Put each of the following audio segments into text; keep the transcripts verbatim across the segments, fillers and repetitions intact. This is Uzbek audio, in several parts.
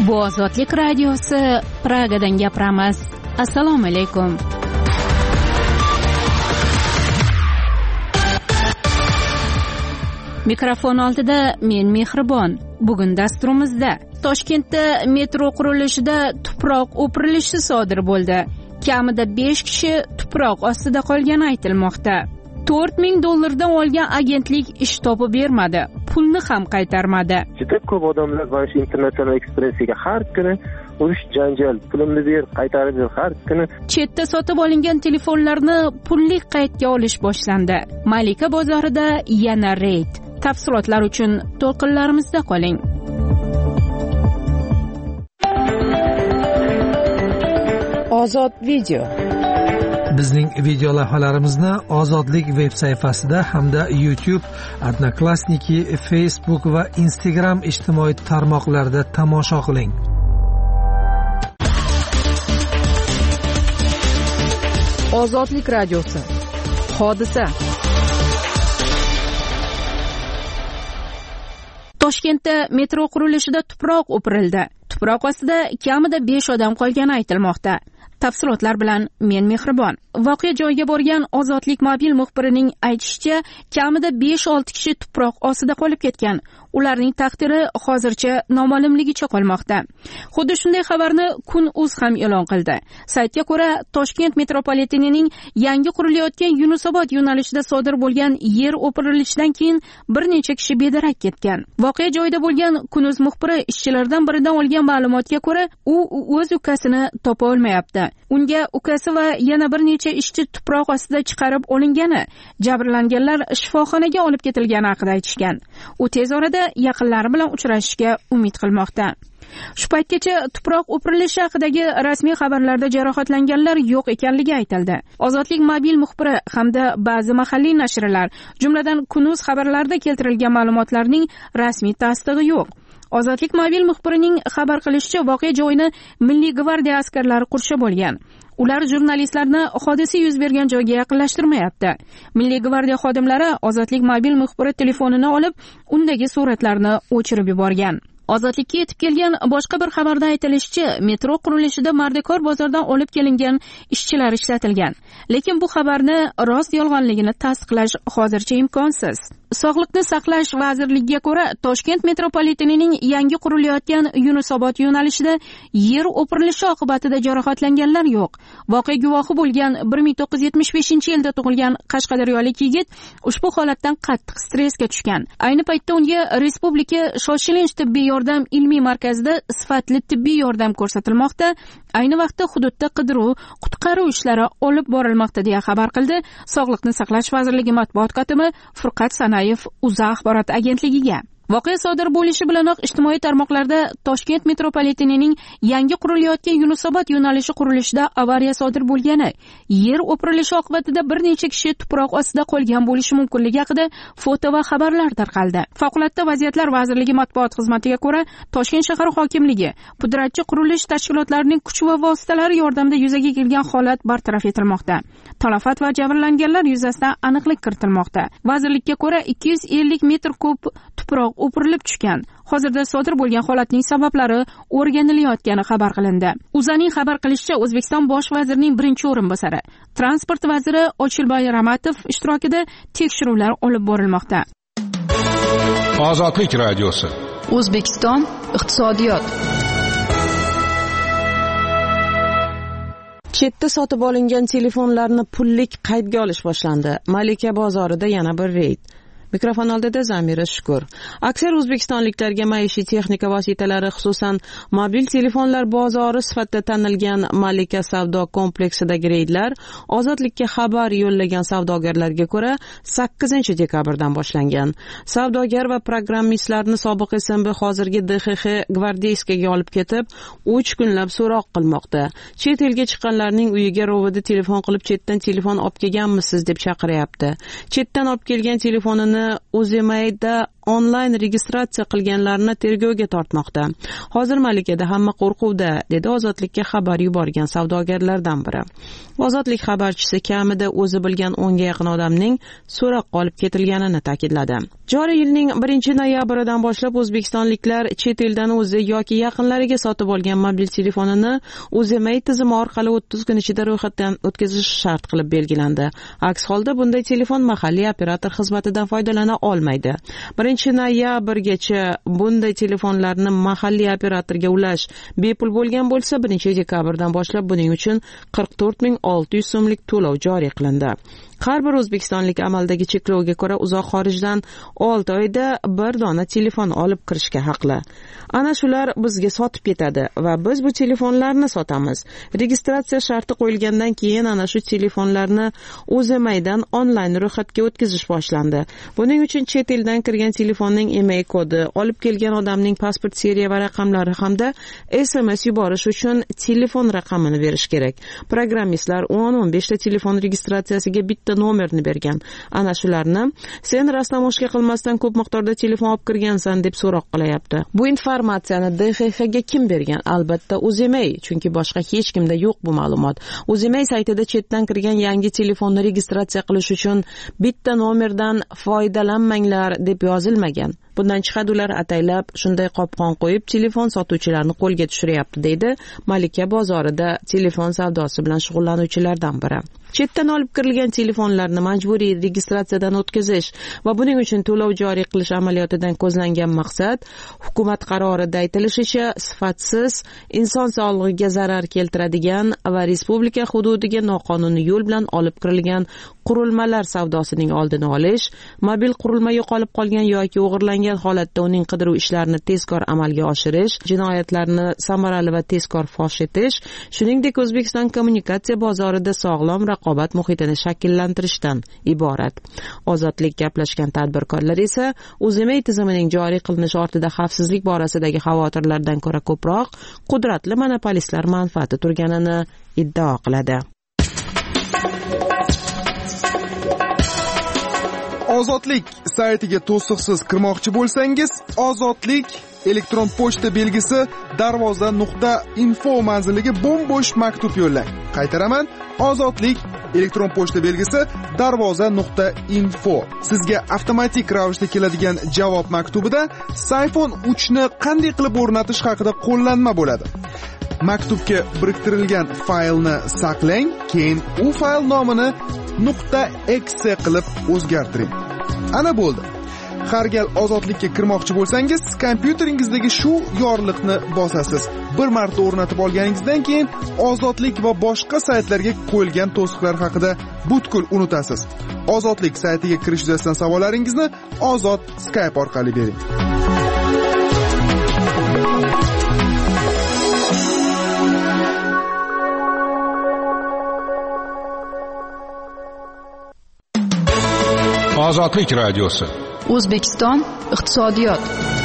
Bu Ozodlik radiosi, Pragadan gapiramiz. Assalomu alaykum. Mikrofon oldida men Mehribon. Bugun dasturimizda Toshkentda metro qurilishida tuproq o'pirilishi sodir bo'ldi. Kamida besh kishi tuproq ostida qolgani aytilmoqda. to'rt ming dollardan olgan agentlik ish topib bermadi, pulni ham qaytarmadi. Juda ko'p odamlar mana shu International Expressiga har kuni urush janjal, pulimni ber, qaytarib ber har kuni. Chetda sotib olingan telefonlarni pullik qaydga olish boshlandi. Malika bozorida yana reyd. Tafsilotlar uchun to'lqinlarimizda qoling. Ozod video. Bizning video lavhalarimizni Ozodlik veb sayfasida hamda YouTube, Odnoklassniki, Facebook va Instagram ijtimoiy tarmoqlarida tomosha qiling. Ozodlik radiosi. Hodisa. Toshkentda metro qurilishida tuproq o'pirildi. Tuproq ostida kamida besh odam qolgani aytilmoqda. Tafsilotlar bilan men Mehribon. Voqea joyiga borgan Ozodlik mobil muxbirining aytishicha, kamida besh olti kishi tuproq ostida qolib ketgan. Ularning taqdiri hozircha noma'lumligicha qolmoqda. Xuddi shunday xabarni Kun.uz ham e'lon qildi. Saytga ko'ra, Toshkent metropolitenining yangi qurilayotgan Yunusobod yo'nalishida sodir bo'lgan yer o'pirilishidan keyin bir necha kishi bedarak ketgan. Voqea joyida bo'lgan Kun.uz muxbiri ishchilardan biridan olgan ma'lumotga ko'ra, u o'z ukasini topa olmayapti. Unga ukasi va yana bir necha ishchi tuproq ostida chiqarib olingani, jabrlanganlar shifoxonaga olib ketilgani haqida aytishgan. U tez orada yaqinlari bilan uchrashishga umid qilmoqda. Shu paytgacha tuproq o'pirilishi haqidagi rasmiy xabarlarda jarohatlanganlar yo'q ekanligi aytildi. Ozodlik mobil muxbiri hamda ba'zi mahalliy nashrlar, jumladan Kun.uz xabarlarida keltirilgan ma'lumotlarning rasmiy tasdig'i yo'q. Ozodlik mobil muxbirining xabar qilishicha, voqea joyini Milliy gvardiya askarlari qurshab olgan. Ular jurnalistlarni hodisa yuz bergan joyga yaqinlashtirmayapti. Milliy gvardiya xodimlari Ozodlik mobil muxbiri telefonini olib, undagi suratlarni o'chirib yuborgan. Ozodlikka yetib kelgan boshqa bir xabarda aytilishicha, metro qurilishida Mardikor bozordan olib kelingan ishchilar ishlatilgan. Lekin bu xabarni rost yolg'onligini tasdiqlash hozircha imkonsiz. Sog'liqni saqlash vazirligiga ko'ra, Toshkent metropolitenining yangi qurilayotgan Yunusobod yo'nalishida yer o'pirilishi oqibatida jarohatlanganlar yo'q. Voqea guvohi bo'lgan bir ming to'qqiz yuz yetmish beshinchi yilda tug'ilgan qashqadaryolik yigit ushbu holatdan qattiq stressga tushgan. Ayni paytda unga Respublika shoshilinch tibbiy yordam ilmiy markazida sifatli tibbiy yordam ko'rsatilmoqda. Ayni vaqtda hududda qidiruv, qutqaruv ishlari olib borilmoqda deya xabar qildi Sog'liqni saqlash vazirligi matbuot kotibi Furqat Sanayev O'zA axborot agentligiga. Voqea sodir bo'lishi bilanoq ijtimoiy tarmoqlarda Toshkent metropolitenining yangi qurilayotgan Yunusobod yo'nalishi qurilishida avariya sodir bo'lgani, yer o'pirilishi oqibatida bir necha kishi tuproq ostida qolgan bo'lishi mumkinligi haqida foto va xabarlar tarqaldi. Favqulodda vaziyatlar vazirligi matbuot xizmatiga ko'ra, Toshkent shahar hokimligi pudratchi qurilish tashkilotlarining kuch va vositalari yordamida yuzaga kelgan holat bartaraf etilmoqda. Talafot va jabrlanganlar yuzasidan aniqlik kiritilmoqda. Vazirlikka ko'ra, ikki yuz ellik metr kub tuproq o'pirilib tushgan. Hozirda sodir bo'lgan holatning sabablari o'rganilayotgani xabar qilindi. O'zAning xabar qilishicha, O'zbekiston bosh vazirining birinchi o'rinbosari, transport vaziri Ochilboy Ramatov ishtirokida tekshiruvlar olib borilmoqda. Ozodlik radiosi. O'zbekiston iqtisodiyot. Chetda sotib olingan telefonlarni pullik qaydga olish boshlandi. Malika bozorida yana bir reyd. Mikrofon oldida Zamira Shukur. Aksar o'zbekistonliklarga maishiy texnika vositalari, xususan mobil telefonlar bozori sifatida tanilgan Malika savdo kompleksidagi reydlar Ozodlikka xabar yo'llagan savdogarlarga ko'ra sakkizinchi dekabrdan boshlangan. Savdogar va programmistlarni sobiq S M B, hozirgi D X X gvardeyskaga olib ketib, uch kunlab so'roq qilmoqda. Chet elga chiqqanlarning uyiga rovida telefon qilib, chetdan telefon olib kelganmisiz deb chaqiryapti. Chetdan olib kelgan telefonini O'zimayda onlayn registratsiya qilganlarni tergovga tortmoqda. Hozir Malikada hamma qo'rquvda, dedi Ozodlikka xabar yuborgan savdogarlardan biri. Ozodlik xabarchisi kamida o'zi bilgan o'nga yaqin odamning so'roqqa olib ketilganini ta'kidladi. Joriy yilning birinchi noyabridan boshlab o'zbekistonliklar chet eldan o'zi yoki yaqinlariga sotib olgan mobil telefonini Uzmay tizimi orqali o'ttiz kun ichida ro'yxatdan o'tkazish shart qilib belgilandi. Aks holda bunday telefon mahalliy operator xizmatidan foydalana olmaydi. birinchi noyabrgacha bunday telefonlarni mahalliy operatorga ulash bepul bo'lgan bo'lsa, birinchi dekabrdan boshlab buning uchun qirq to'rt ming olti yuz so'mlik to'lov joriy qilindi. Har bir o'zbekistonlik amaldagi cheklovga ko'ra uzoq xorijdan olti oyda bir dona telefon olib kirishga haqli. Ana shular bizga sotib ketadi va biz bu telefonlarni sotamiz. Registratsiya sharti qo'yilgandan keyin ana shu telefonlarni Uzmaydan onlayn ro'yxatga o'tkazish boshlandi. Buning uchun chet eldan kirgan telefonning E M I kodi, olib kelgan odamning pasport seriya va raqamlari hamda S M S yuborish uchun telefon raqamini berish kerak. Programmistlar o'n o'n besh ta telefon registratsiyasiga bitta nomerni bergan. Ana shularni sen rastamoshka qilmasdan ko'p miqdorda telefon olib kirgansan deb so'roq qilyapti. Bu informatsiyani D X X ga kim bergan? Albatta Uzmay, chunki boshqa hech kimda yo'q bu ma'lumot. Uzmay saytida chetdan kirgan yangi telefonni registratsiya qilish uchun bitta nomerdan foydalanmanglar deb yozilmagan. Bundan chiqadi ular ataylab shunday qopqon qo'yib telefon sotuvchilarni qo'lga tushiryapti, deydi Malika bozorida telefon savdosi bilan shug'ullanuvchilardan biri. Chetdan olib kirilgan telefonlarni majburiy registratsiyadan o'tkazish va buning uchun to'lov joriy qilish amaliyotidan ko'zlangan maqsad hukumat qarorida aytilishicha sifatsiz, inson sog'lig'iga zarar keltiradigan va respublika hududiga noqonuniy yo'l bilan olib kirilgan qurilmalar savdosining oldini olish, mobil qurilma yo'qolib qolgan yoki o'g'irlangan holatda uning qidiruv ishlarini tezkor amalga oshirish, jinoyatlarni samarali va tezkor fosh etish, shuningdek O'zbekiston kommunikatsiya bozorida sog'lom raqobat muhitini shakllantirishdan iborat. Ozodlik gaplashgan tadbirkorlar esa Uzmay tizimining joriy qilinishi ortida xavfsizlik borasidagi xavotirlardan ko'ra ko'proq qudratli monopolistlar manfaati turganini iddao qiladi. Ozodlik saytiga to'siqsiz kirmoqchi bo'lsangiz, Ozodlik elektron pochta belgisi darvoza nuqta info manziliga bo'm-bo'sh maktub yo'llang. Qaytaraman, Ozodlik elektron pochta belgisi darvoza nuqta info. Sizga avtomatik ravishda keladigan javob maktubida iPhone uch ni qanday qilib o'rnatish haqida qo'llanma bo'ladi. Maktubga biriktirilgan faylni saqlang, keyin u fayl nomini .exe qilib o'zgartiring. Ana bo'ldi. Har gal Ozodlikka kirmoqchi bo'lsangiz, kompyuteringizdagi shu yorliqni bosasiz. Bir marta o'rnatib olganingizdan keyin Ozodlik va boshqa saytlarga qo'yilgan to'siqlar haqida butkul unutasiz. Ozodlik saytiga kirish yuzasidan savollaringizni Ozod Skype orqali bering. Ozodlik radiosi. O'zbekiston iqtisodiyot.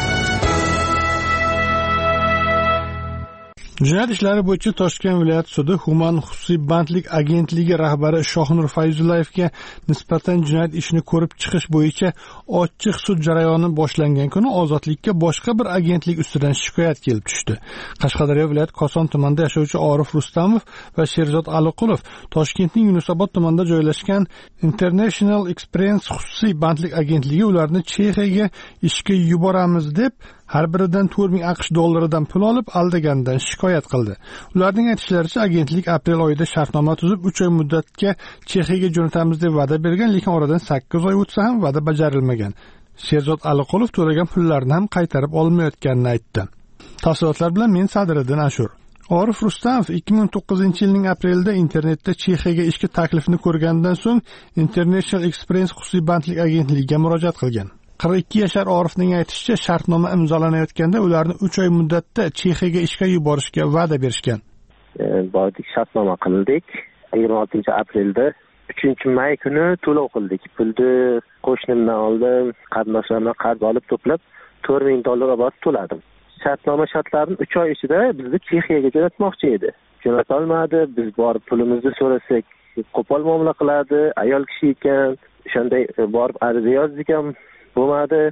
Jinoyat ishlari bo'yicha Toshkent viloyat sudi Human xususiy bandlik agentligi rahbari Shohnur Fayzullayevga nisbatan jinoyat ishini ko'rib chiqish bo'yicha ochiq sud jarayoni boshlangan kuni ozodlikka boshqa bir agentlik ustidan shikoyat kelib tushdi. Qashqadaryo viloyat Koson tumanida yashovchi Orif Rustamov va Sherzod Aliqulov Toshkentning Yunusobod tumanida joylashgan International Experience xususiy bandlik agentligi ularni Chexiyaga ishga yuboramiz deb har biridan to'rt ming AQSh dollaridan pul olib aldaganidan shikoyat qildi. Ularning aytishlaricha, agentlik aprel oyida shartnoma tuzib uch oy muddatga Chexiyaga jo'natamiz deb va'da bergan, lekin oradan sakkiz oy o'tsa ham va'da bajarilmagan. Sherzod Aliqulov to'lagan pullarni ham qaytarib olmayotganini aytdi. Tafsilotlar bilan men Sadriddin Ashur. Orif Rustamov ikki ming to'qqizinchi yilning aprelida internetda Chexiyaga ishga taklifni ko'rganidan so'ng International Experience xususiy bandlik agentligiga murojaat qilgan. qirq ikki yashar Orifning aytishicha, shartnoma imzolanayotganda ularni uch oy muddatda Chexiyaga ishga yuborishga va'da berishgan. Bordik, shartnoma qildik. yigirma oltinchi aprelda uchinchi may kuni to'lov qildik. Pulni qo'shnimdan oldim, qarindoshlardan qarz olib to'plab to'rt ming dollar obod to'ladim. Shartnoma shartlarini uch oy ichida bizni Chexiyaga jo'natmoqchi edi. Jo'nata olmadi. Biz borib pulimizni so'rasak, qo'pol muomala qiladi. Ayol kishi ekan, o'shanday borib ariza yozdik ham bo'lmadi.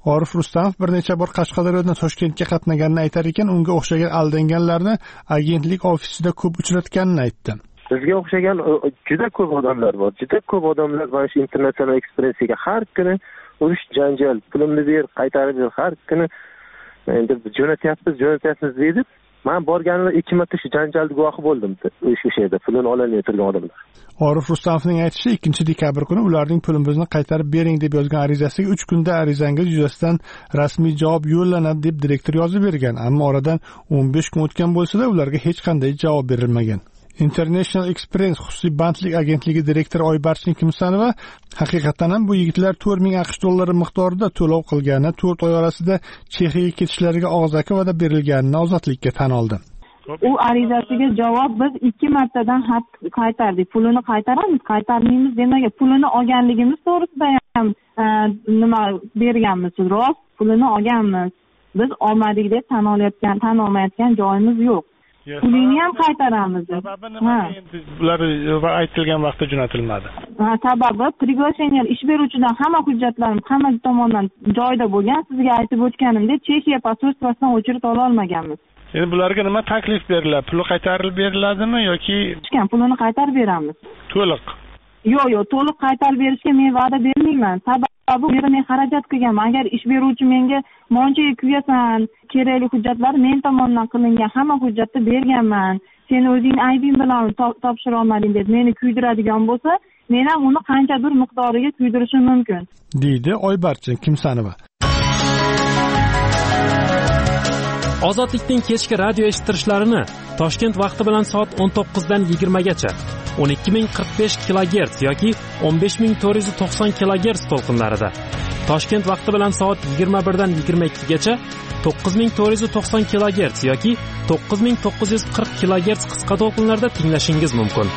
Orif Rustamov bir necha bor Qashqadaryodan Toshkentga qatnaganini aytar ekan, unga o'xshagan aldanganlarni agentlik ofisida ko'p uchratganini aytdi. Bizga o'xshagan juda ko'p odamlar bor. Juda ko'p odamlar mana shu International Expressiga har kuni urush, janjal, pulimni ber, qaytarib ber, har kuni endi jo'natyapmiz, jo'natyapmiz deydi. Men borganimda ikki marta shu janjalni guvohi bo'ldim. O'sha yerda pulini ololmay turgan odamlar. Orif Rustamovning aytishicha, ikkinchi dekabr kuni ularning pulimizni qaytarib bering deb yozgan arizasiga uch kunda arizangiz yuzasidan rasmiy javob yo'llanadi deb direktor yozib bergan. Ammo oradan o'n besh kun o'tgan bo'lsa-da, ularga hech qanday javob berilmagan. International Express xususiy bandlik agentligi direktori Oybarchin Kimsanova haqiqatan ham bu yigitlar to'rt ming AQSh dollari miqdorida to'lov qilgani, to'rt oy orasida Chexiyaga ketishlariga og'zaki va'da berilganini ozodlikka tan oldi. U arizasiga javob biz ikki martadan xat qaytardik. Pulini qaytaramiz, qaytarmaymiz demagan. Pulini olganligimiz to'g'risida ham nima berganmiz, rost pulini olganmiz. Biz olmadik deb tan olayotgan, tan olmayotgan joyimiz yo'q. Pulini ham qaytaramiz. Sababi nima endi bular aytilgan vaqtda jo'natilmadi? Ha, sababi приглашение ish beruvchidan hamma hujjatlarim hamma tomondan joyida bo'lgan. Sizga aytib o'tganimdek, Chexiya posolstvodan o'chirib ola olmaganmiz. Endi bularga nima taklif beriladi? Puli qaytarib beriladimi yoki pulini qaytarib beramiz? To'liq. Yo'q, yo'q, to'liq qaytarib berishga men va'da bermayman. Sababi bu yerda men xarajat qilganman. Agar ish beruvchi menga monchaga kuyasan, kerakli hujjatlar men tomonidan qilingan hamma hujjatni berganman. Sen o'zing aybing bilan topshira olmading deb meni kuydiradigan bo'lsa, men ham uni qanchadir miqdoriga kuydirishim mumkin, deydi Oybarchin Kimsanova. Ozodlikning kechki radio eshittirishlarini Toshkent vaqti bilan soat o'n to'qqizdan yigirmagacha o'n ikki ming qirq besh kilogerts yoki o'n besh ming to'rt yuz to'qson kilogerts to'lqinlarida, Toshkent vaqti bilan soat yigirma birdan yigirma ikkigacha to'qqiz ming to'rt yuz to'qson kilogerts yoki to'qqiz ming to'qqiz yuz qirq kilogerts qisqa to'lqinlarda tinglashingiz mumkin.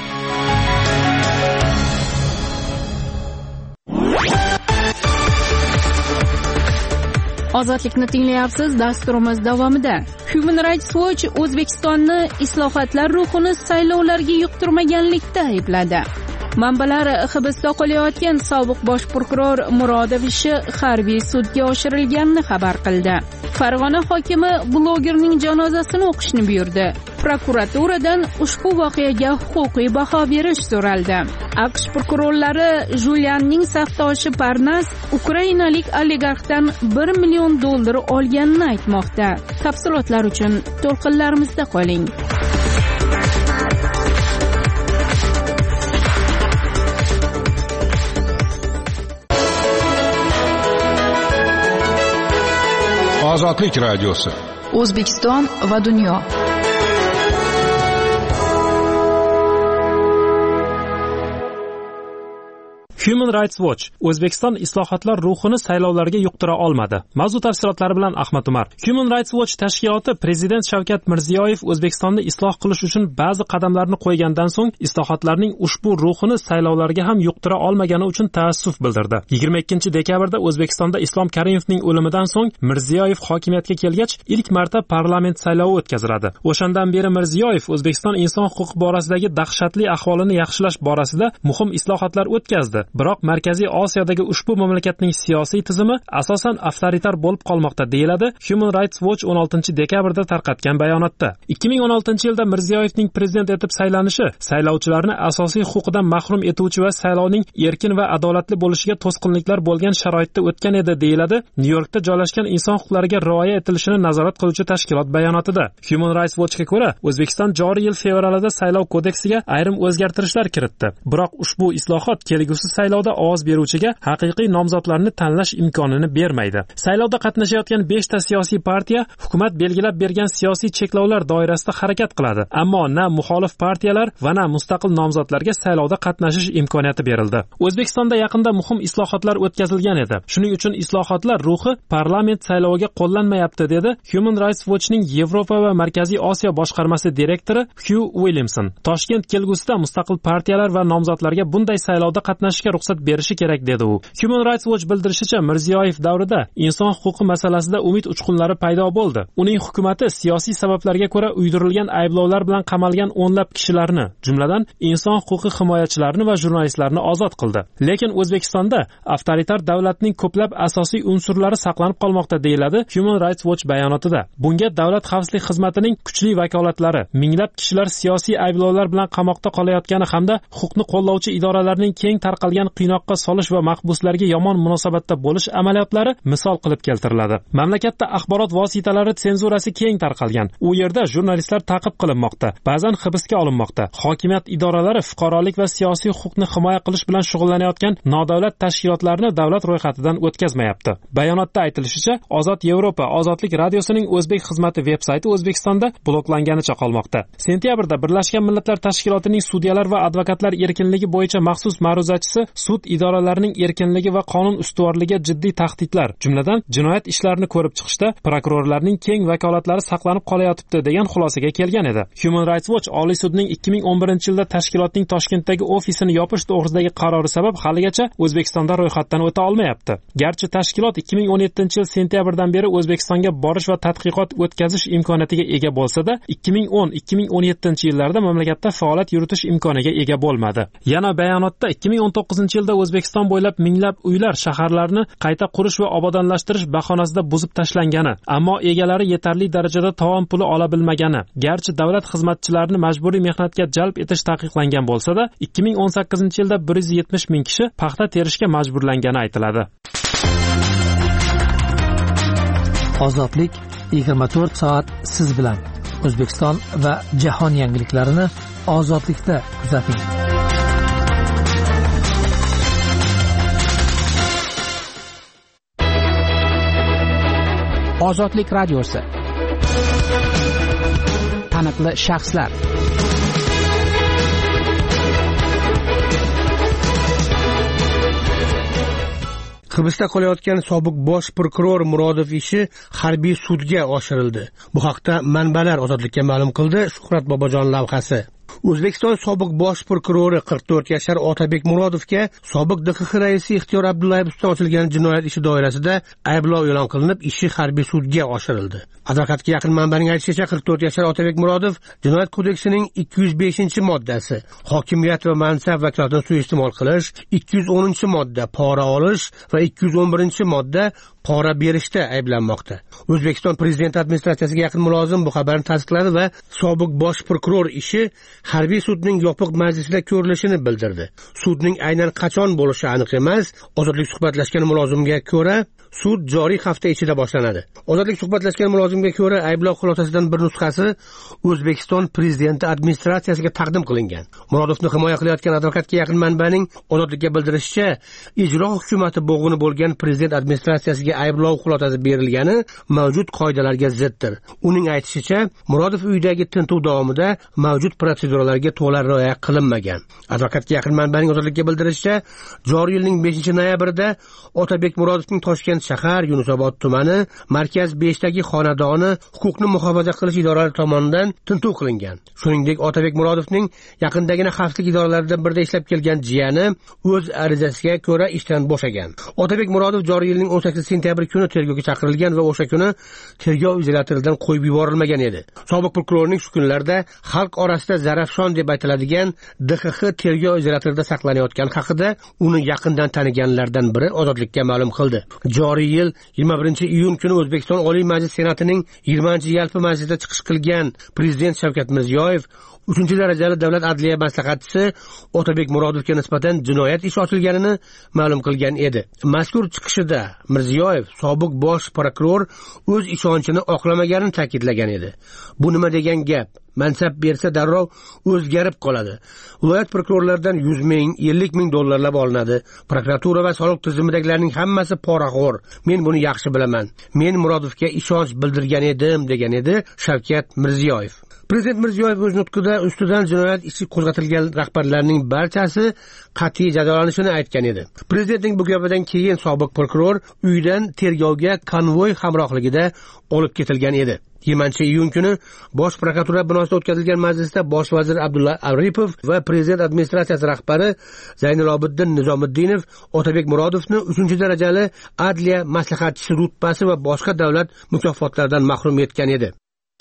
Ozodlikni tinglayapsiz. Dasturimiz davomida Human Rights Watch O'zbekistonni islohotlar ruhini saylovlarga yuqtirmaganlikda aybladi. Manbalar hibsda qolayotgan sobiq bosh prokuror Murodov ishi harbiy sudga oshirilganini xabar qildi. Farg'ona hokimi blogerning janozasini o'qishni buyurdi. Prokuraturadan ushbu voqeaga huquqiy baho berish so'raldi. AQSh prokurorlari Julianning safdoshi Parnas ukrainalik oligarxdan bir million dollar olganini aytmoqda. Tafsilotlar uchun to'lqinlarimizda qoling. Ozodlik radiosi. O'zbekiston va dunyo. Human Rights Watch O'zbekiston islohotlar ruhini saylovlarga yuqtira olmadi. Mavzu tafsilotlari bilan Ahmad Umar. Human Rights Watch tashkiloti Prezident Shavkat Mirziyoyev O'zbekistonni isloh qilish uchun ba'zi qadamlarni qo'ygandan so'ng islohotlarning ushbu ruhini saylovlarga ham yuqtira olmagani uchun taassuf bildirdi. yigirma ikkinchi dekabrda O'zbekistonda Islom Karimovning o'limidan so'ng Mirziyoyev hokimiyatga kelgach, ilk marta parlament saylovi o'tkaziladi. O'shandan beri Mirziyoyev O'zbekiston inson huquqi borasidagi dahshatli ahvolini yaxshilash borasida muhim islohotlar o'tkazdi. Biroq Markaziy Osiyodagi ushbu mamlakatning siyosiy tizimi asosan avtoritar bo'lib qolmoqda, deyiladi Human Rights Watch o'n oltinchi dekabrda tarqatgan bayonotda. ikki ming o'n oltinchi yilda Mirziyoyevning prezident etib saylanishi saylovchilarni asosiy huquqidan mahrum etuvchi va saylovning erkin va adolatli bo'lishiga to'sqinliklar bo'lgan sharoitda o'tgan edi, deyiladi Nyu-Yorkda joylashgan inson huquqlariga rioya etilishini nazorat qiluvchi tashkilot bayonotida. Human Rights Watchga ko'ra, O'zbekiston joriy yil fevralida saylov kodeksiga ayrim o'zgartirishlar kiritdi. Biroq ushbu islohot kelgusi saylovda ovoz beruvchiga haqiqiy nomzodlarni tanlash imkonini bermaydi. Saylovda qatnashayotgan besh ta siyosiy partiya hukumat belgilab bergan siyosiy cheklovlar doirasida harakat qiladi, ammo na muxolif partiyalar va na mustaqil nomzodlarga saylovda qatnashish imkoniyati berildi. O'zbekistonda yaqinda muhim islohotlar o'tkazilgan edi. Shuning uchun islohotlar ruhi parlament sayloviga qo'llanmayapti, dedi Human Rights Watchning Yevropa va Markaziy Osiyo boshqarmasi direktori Hugh Williamson. Toshkent kelgusida mustaqil partiyalar va nomzodlarga bunday saylovda qatnashishga ishga ruxsat berishi kerak dedi u. Human Rights Watch bildirishicha, Mirziyoyev davrida inson huquqi masalasida umid uchqunlari paydo bo'ldi. Uning hukumatı siyosiy sabablarga ko'ra uydirilgan ayblovlar bilan qamalgan o'nlab kishilarni, jumladan inson huquqi himoyachilarini va jurnalistlarni ozod qildi. Lekin O'zbekistonda avtoritar davlatning ko'plab asosiy unsurlari saqlanib qolmoqda, deyiladi Human Rights Watch bayonotida. Bunga davlat xavfsizlik xizmatining kuchli vakolatlari, minglab kishilar siyosiy ayblovlar bilan qamoqda qolayotgani hamda huquqni qo'llovchi idoralarning keng tarqalgan qiynoqqa solish va mahbuslarga yomon munosabatda bo'lish amaliyotlari misol qilib keltiriladi. Mamlakatda axborot vositalari senzurasi keng tarqalgan. U yerda jurnalistlar ta'qib qilinmoqda, ba'zan hibsga olinmoqda. Hokimiyat idoralari fuqarolik va siyosiy huquqni himoya qilish bilan shug'ullanayotgan nodavlat tashkilotlarni davlat ro'yxatidan o'tkazmayapti. Bayonotda aytilishicha, Ozod Yevropa Ozodlik radiosining o'zbek xizmati veb-sayti O'zbekistonda bloklanganicha qolmoqda. Sentyabrda Birlashgan Millatlar Tashkilotining sudyalar va advokatlar erkinligi bo'yicha maxsus ma'ruzachisi sud idoralarining erkinligi va qonun ustuvorligiga jiddiy tahdidlar, jumladan jinoyat ishlarini ko'rib chiqishda prokurorlarning keng vakolatlari saqlanib qolayotibdi degan xulosaga kelgan edi. Human Rights Watch Oliy sudning ikki ming o'n birinchi yilda tashkilotning Toshkentdagi ofisini yopish to'g'risidagi qarori sabab haligacha O'zbekistonda ro'yxatdan o'ta olmayapti. Garchi tashkilot ikki ming o'n yettinchi yil sentyabrdan beri O'zbekistonga borish va tadqiqot o'tkazish imkoniyatiga ega bo'lsa-da, ikki ming o'n ikki ming o'n yettinchi yillarda mamlakatda faoliyat yuritish imkoniga ega bo'lmadi. Yana bayonotda ikki ming o'n to'qqizinchi yilda O'zbekiston bo'ylab minglab uylar, shaharlarni qayta qurish va obodonlashtirish bahonasida buzib tashlangani, ammo egalari yetarli darajada tovon puli ola bilmagani, garchi davlat xizmatchilarini majburiy mehnatga jalb etish taqiqlangan bo'lsa-da, ikki ming o'n sakkizinchi yilda bir yuz yetmish ming kishi paxta terishga majburlangani aytiladi. Ozodlik yigirma to'rt soat siz bilan. O'zbekiston va jahon yangiliklarini ozodlikda kuzating. Ozodlik radiosi. Taniqli shaxslar. Hibsda qolayotgan sobiq bosh prokuror Murodov ishi harbiy sudga oshirildi. Bu haqda manbalar Ozodlikka ma'lum qildi Shuhrat Bobojon lavhasi. O'zbekiston sobiq bosh prokurori qirq to'rt yashar Otabek Murodovga sobiq D X X raisi Ixtiyor Abdullayev ustidan ochilgan jinoyat ishi doirasida ayblov e'lon qilinib, ishi harbiy sudga oshirildi. Advokatga yaqin manbaning aytishicha, qirq to'rt yashar Otabek Murodov Jinoyat kodeksining ikki yuz beshinchi moddasi hokimiyat va mansab vakolatini suiiste'mol qilish, ikki yuz o'ninchi modda pora olish va ikki yuz o'n birinchi modda pora berishda ayblanmoqda. O'zbekiston Prezident administratsiyasiga yaqin mulozim bu xabarni tasdiqladi va sobiq bosh prokuror ishi harbiy sudning yopiq majlisida ko'rilishini bildirdi. Sudning aynan qachon bo'lishi aniq emas. Ozodlik suhbatlashgan mulozimga ko'ra, sud joriy hafta ichida boshlanadi. Ozodlik suhbatlashgan mulozimga ko'ra, ayblov xulosasidan bir nusxasi O'zbekiston Prezidenti administratsiyasiga taqdim qilingan. Murodovni himoya qilayotgan advokatga yaqin manbaning Ozodlikka bildirishicha, ijro hukumati bo'g'ini bo'lgan prezident administratsiyasiga ayblov xulosasi berilgani mavjud qoidalarga ziddir. Uning aytishicha, Murodov uyidagi tintuv davomida mavjud proseduralarga to'la rioya qilinmagan. Advokatga yaqin manbaning Ozodlikka bildirishicha, joriy yilning beshinchi noyabrida Otabek Murodovning Toshkent shahar Yunusobod tumani markaz beshdagi xonadoni huquqni muhofaza qilish idoralari tomonidan tintuv qilingan. Shuningdek, Otabek Murodovning yaqindagina xavfsizlik idoralaridan birida ishlab kelgan jiyani o'z arizasiga ko'ra ishdan bo'shagan. Otabek Murodov joriy yilning o'n sakkizinchi sentyabr kuni tergovga chaqirilgan va o'sha kuni tergov izolyatoridan qo'yib yuborilmagan edi. Sobiq prokurorning shu kunlarda xalq orasida Zarafshon deb aytiladigan D X X tergov izolyatorida saqlanayotgani haqida uni yaqindan taniganlardan biri Ozodlikka ma'lum qildi. Joriy yil yigirma birinchi iyun kuni O'zbekiston Oliy Majlis Senatining yigirmanchi yalpi majlisida chiqish qilgan Prezident Shavkat Mirziyoyev uchinchi darajali davlat adliya maslahatchisi Otabek Murodovga nisbatan jinoyat ishi ochilganini ma'lum qilgan edi. Mazkur chiqishida Mirziyoyev sobiq bosh prokuror o'z ishonchini oqlamaganini ta'kidlagan edi. Bu nima degan gap? Mansab bersa darrov o'zgarib qoladi. Viloyat prokurorlaridan yuz ming, ellik ming dollarlab olinadi. Prokuratura va soliq tizimidagilarning hammasi poraxo'r. Men buni yaxshi bilaman. Men Murodovga ishonch bildirgan edim, degan edi Shavkat Mirziyoyev. Prezident Mirziyoyev o'z nutqida ustidan jinoyat ishi qo'zg'atilgan rahbarlarning barchasi qat'iy jazolanishini aytgan edi. Prezidentning bu gapidan keyin sobiq prokuror uydan tergovga konvoy hamrohligida olib ketilgan edi. yigirmanchi iyun kuni bosh prokuratura binosida o'tkazilgan majlisda bosh vazir Abdulla Aripov va prezident administratsiyasi rahbari Zaynilobiddin Nizomiddinov Otabek Murodovni uchinchi darajali adliya maslahatchisi rutbasi va boshqa davlat mukofotlaridan mahrum etgan edi.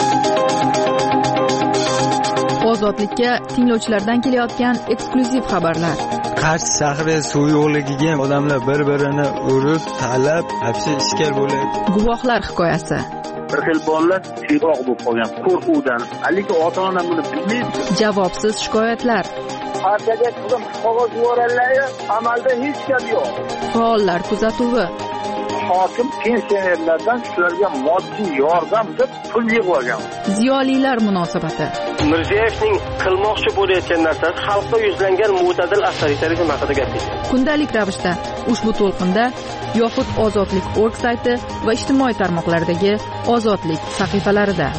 Ozodlikka tinglovchilardan kelayotgan eksklyuziv xabarlar. Qarsh shahri suv yo'qligiga odamlar bir-birini urib, talab, hapsi ishkal bo'ladi. Guvohlar hikoyasi. Bir xil bolalar tiyroq bo'lib qolgan qo'rquvdan. Haligi ota-ona buni bilmaydi. Javobsiz shikoyatlar. Partiyaga qizim qog'oz yuborganlar, amalda hech gap yo'q. Faollar kuzatuvi. Hokim pensionerlardan shularga moddiy yordam deb pul yig'ib. Ziyolilar munosabati. Mirziyoyevning qilmoqchi bo'layotgan narsasi xalqqa yuzlangan mo'tadil avtoritarizm haqida gapirdi. Kundalik ravishda ushbu to'lqinda yoxud Ozodlik nokta org sayti va ijtimoiy tarmoqlardagi Ozodlik sahifalarida.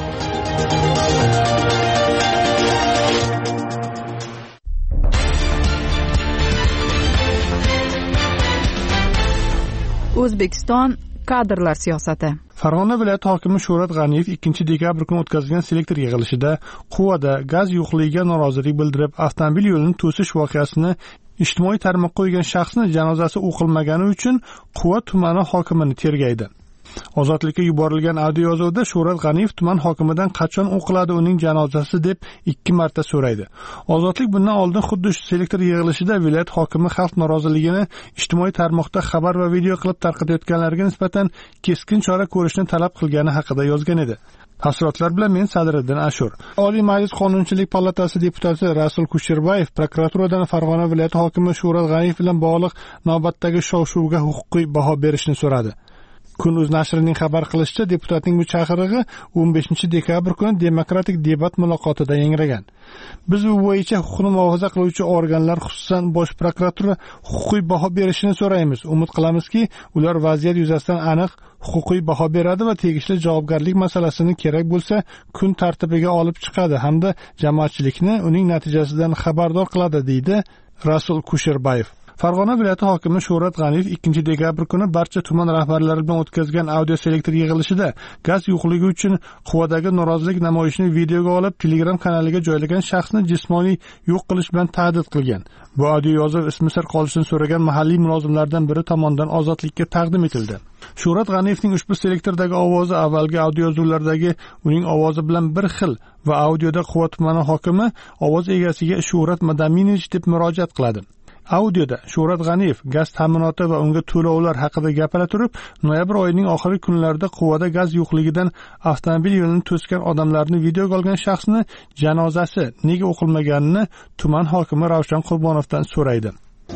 O'zbekiston kadrlar siyosati. Farg'ona viloyati hokimi Shuhrat G'aniyev ikkinchi dekabr kuni o'tkazilgan selektor yig'ilishida Quvada gaz yo'qligiga norozilik bildirib, avtomobil yo'lini to'sish voqeasini ijtimoiy tarmoqqa qo'ygan shaxsning janozasi o'qilmagani uchun Quva tumani hokimini tergaydi. Ozodlikka yuborilgan audio yozuvda Shuhrat G'aniyev tuman hokimidan qachon o'qiladi uning janozasi deb ikki marta so'raydi. Ozodlik bundan oldin xuddi shu selektor yig'ilishida viloyat hokimi xalq noroziligini ijtimoiy tarmoqda xabar va video qilib tarqatayotganlarga nisbatan keskin chora ko'rishni talab qilgani haqida yozgan edi. Tafsilotlar bilan men Sadriddin Ashur. Oliy Majlis Qonunchilik palatasi deputati Rasul Kusherbayev prokuraturadan Farg'ona viloyati hokimi Shuhrat G'aniyev bilan bog'liq navbatdagi shov-shuvga huquqiy baho berishni so'radi. Kun.uz nashrining xabar qilishicha, deputatning bu chaqirig'i o'n beshinchi dekabr kuni demokratik debat muloqotida yangragan. Biz bu bo'yicha huquqni muhofaza qiluvchi organlar, xususan bosh prokuratura huquqiy baho berishini so'raymiz. Umid qilamizki, ular vaziyat yuzasidan aniq huquqiy baho beradi va tegishli javobgarlik masalasini kerak bo'lsa kun tartibiga olib chiqadi hamda jamoatchilikni uning natijasidan xabardor qiladi, deydi Rasul Kusherbayev. Farg'ona viloyati hokimi Shuhrat G'aniyev ikkinchi dekabr kuni barcha tuman rahbarlari bilan o'tkazgan audio selektor yig'ilishida gaz yo'qligi uchun Quvadagi norozilik namoyishini videoga olib Telegram kanaliga joylagan shaxsni jismoniy yo'q qilish bilan tahdid qilgan. Bu audio yozuv ismi sir qolishini so'ragan mahalliy mulozimlardan biri tomonidan Ozodlikka taqdim etildi. Shuhrat G'aniyevning ushbu selektordagi ovozi avvalgi audio yozuvlardagi uning ovozi bilan bir xil va audioda Quva tumani hokimi ovoz egasiga Shuhrat Madaminovich deb murojaat qiladi. Audioda Shuhrat G'aniyev gaz ta'minoti va unga to'lovlar haqida gapira turib, noyabr oyining oxirgi kunlarida Quvada gaz yo'qligidan avtomobil yo'lini to'sgan odamlarni videoga olgan shaxsni janozasi nega o'qilmaganini tuman hokimi Ravshan Qurbonovdan so'raydi.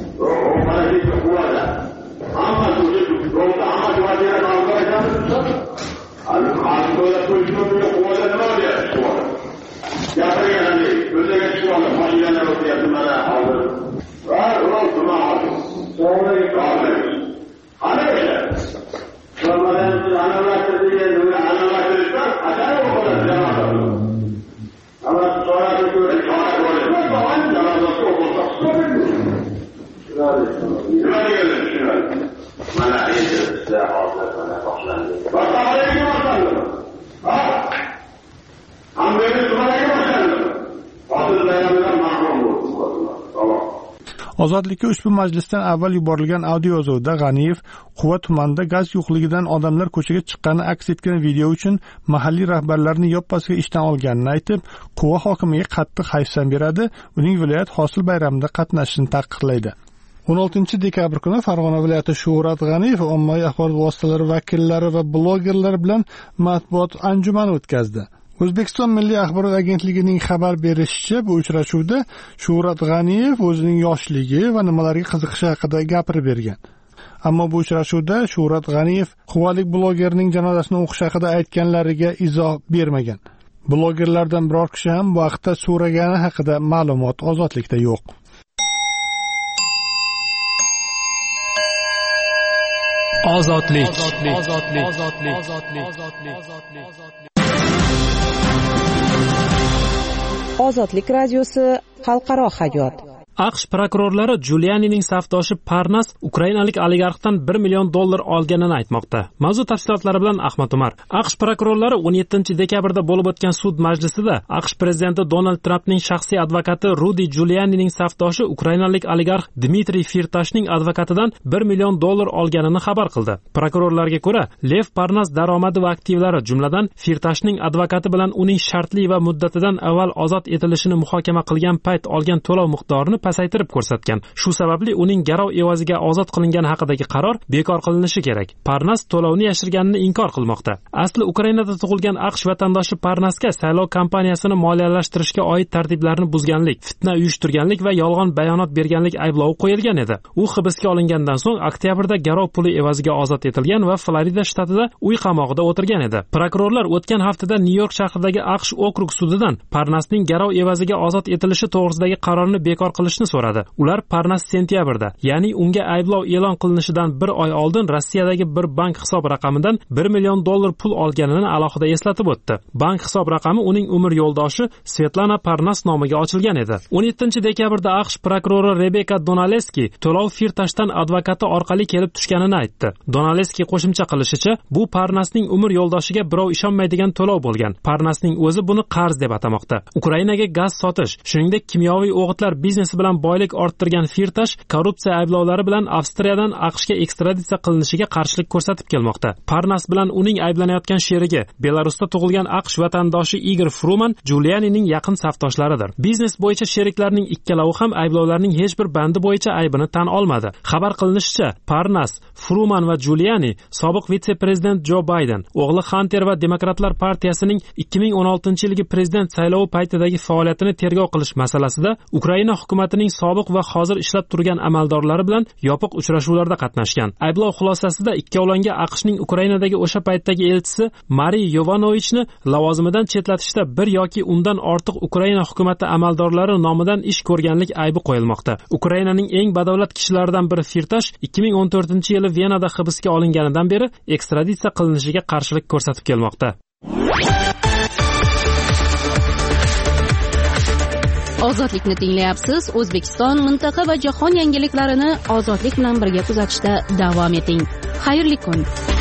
Ozodlikka ushbu majlisdan avval yuborilgan audio yozuvda G'aniyev Quva tumanida gaz yo'qligidan odamlar ko'chaga chiqqani aks etgan video uchun mahalliy rahbarlarni yoppasiga ishdan olganini aytib, Quva hokimiga qattiq hayfsan beradi, uning viloyat hosil bayramida qatnashishini taqiqlaydi. o'n oltinchi dekabr kuni Farg'ona viloyati Shuhrat G'aniyev ommaviy axborot vositalari vakillari va blogerlar bilan matbuot anjumani o'tkazdi. O'zbekiston Milliy axborot agentligining xabar berishicha, bu uchrashuvda Shuhrat G'aniyev o'zining yoshligi va nimalarga qiziqishi haqida gapirib bergan. Ammo bu uchrashuvda Shuhrat G'aniyev quvalik blogerning janozasini o'qish haqida aytganlariga izoh bermagan. Blogerlardan biror kishi ham bu haqda so'ragani haqida ma'lumot Ozodlikda yo'q. Ozodlik. Ozodlik radiosi xalqaro hayot. aqsh prokurorlari Giulianining safdoshi Parnas ukrainalik oligarxdan bir million dollar olganini aytmoqda. Mavzu tafsilotlari bilan Ahmad Umar. aqsh prokurorlari o'n yettinchi dekabrda bo'lib o'tgan sud majlisida aqsh prezidenti Donald Trampning shaxsiy advokati Rudy Giulianining safdoshi ukrainalik oligarx Dmitriy Firtashning advokatidan bir million dollar olganini xabar qildi. Prokurorlarga ko'ra, Lev Parnas daromadi va aktivlari, jumladan Firtashning advokati bilan uning shartli va muddatidan avval ozod etilishini muhokama qilgan payt olgan to'lov miqdorini pasaytirib ko'rsatgan. Shu sababli uning garov evaziga ozod qilingani haqidagi qaror bekor qilinishi kerak. Parnas to'lovni yashirganini inkor qilmoqda. Asli Ukrainada tug'ilgan aqsh vatandoshi Parnasga saylov kampaniyasini moliyalashtirishga oid tartiblarni buzganlik, fitna uyushtirganlik va yolg'on bayonot berganlik ayblovi qo'yilgan edi. U hibsga olingandan so'ng oktyabrda garov puli evaziga ozod etilgan va Florida shtatida uy qamog'ida o'tirgan edi. Prokurorlar o'tgan haftada Nyu-York shahridagi aqsh okrug sudidan Parnasning garov evaziga ozod etilishi to'g'risidagi qarorni bekor qilishni so'radi. Ular Parnas sentyabrda, ya'ni unga ayblov e'lon qilinishidan bir oy oldin Rossiyadagi bir bank hisob raqamidan bir million dollar pul olganini alohida eslatib o'tdi. Bank hisob raqami uning umr yo'ldoshi Svetlana Parnas nomiga ochilgan edi. o'n yettinchi dekabrda aqsh prokurori Rebecca Donaleski to'lov Firtashdan advokati orqali kelib tushganini aytdi. Donaleski qo'shimcha qilishicha, bu Parnasning umr yo'ldoshiga birov ishonmaydigan to'lov bo'lgan. Parnasning o'zi buni qarz deb atamoqda. Ukrainaga gaz sotish, shuningdek kimyoviy o'g'itlar biznesi bilan boylik orttirgan Firtash korrupsiya ayblovlari bilan Avstriyadan aqshga ekstraditsiya qilinishiga qarshilik ko'rsatib kelmoqda. Parnas bilan uning ayblanayotgan sherigi Belarusda tug'ilgan aqsh vatandoshi Igor Fruman Giulianining yaqin safdoshlaridir. Biznes bo'yicha sheriklarning ikkalovi ham ayblovlarning hech bir bandi bo'yicha aybini tan olmadi. Xabar qilinishicha, Parnas, Fruman va Giuliani sobiq vitse-prezident Jo Bayden, o'g'li Hunter va Demokratlar partiyasining ikki ming o'n oltinchi yilgi prezident saylovi paytidagi faoliyatini tergov qilish masalasida Ukraina hukumatining sobiq va hozir ishlab turgan amaldorlari bilan yopiq uchrashuvlarda qatnashgan. Ayblov xulosasida ikkovlonga aqshning Ukrainadagi o'sha paytdagi elchisi Mariy Yovanovichni lavozimidan chetlatishda bir yoki undan ortiq Ukraina hukumati amaldorlari nomidan ish ko'rganlik aybi qo'yilmoqda. Ukrainaning eng badavlat kishilaridan biri Firtash ikki ming o'n to'rtinchi yili Venada hibsga olinganidan beri ekstraditsiya qilinishiga qarshilik ko'rsatib kelmoqda. Ozodlikni tinglayapsiz. O'zbekiston, mintaqa va jahon yangiliklarini ozodlik bilan birga kuzatishda davom eting. Xayrli kun.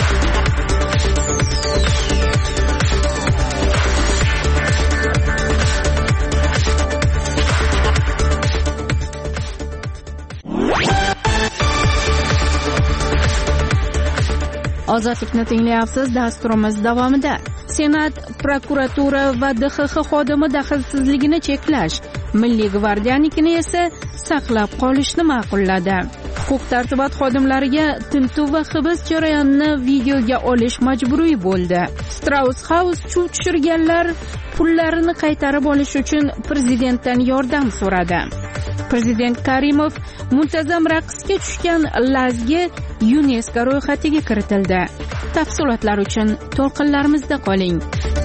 Ozodlikni tinglayapsiz. Dasturimiz davomida Senat, prokuratura va D X X xodimi daxlsizligini cheklash, Milliy gvardiyanikini esa saqlab qolishni ma'qulladi. Huquq-tartibot xodimlariga tintuv va hibs jarayonini videoga olish majburiy bo'ldi. Strauss House chuv tushirganlar pullarini qaytarib olish uchun prezidentdan yordam so'radi. Prezident Karimov muntazam raqsga tushgan Lazgi UNESCO ro'yxatiga kiritildi. Tafsilotlar uchun to'lqinlarimizda qoling.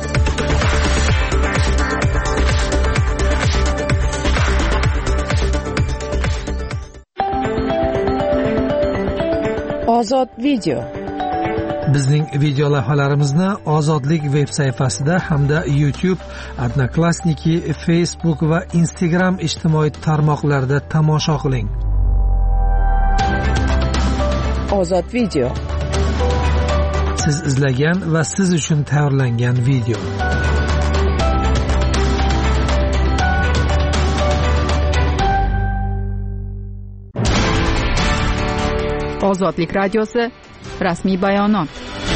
Ozod video. Bizning video lavhalarimizni Ozodlik veb sayfasida hamda YouTube, Odnoklassniki, Facebook va Instagram ijtimoiy tarmoqlarida tomosha qiling. Ozod video. Siz izlagan va siz uchun tayyorlangan video. Ozodlik radiosi rasmiy bayonot.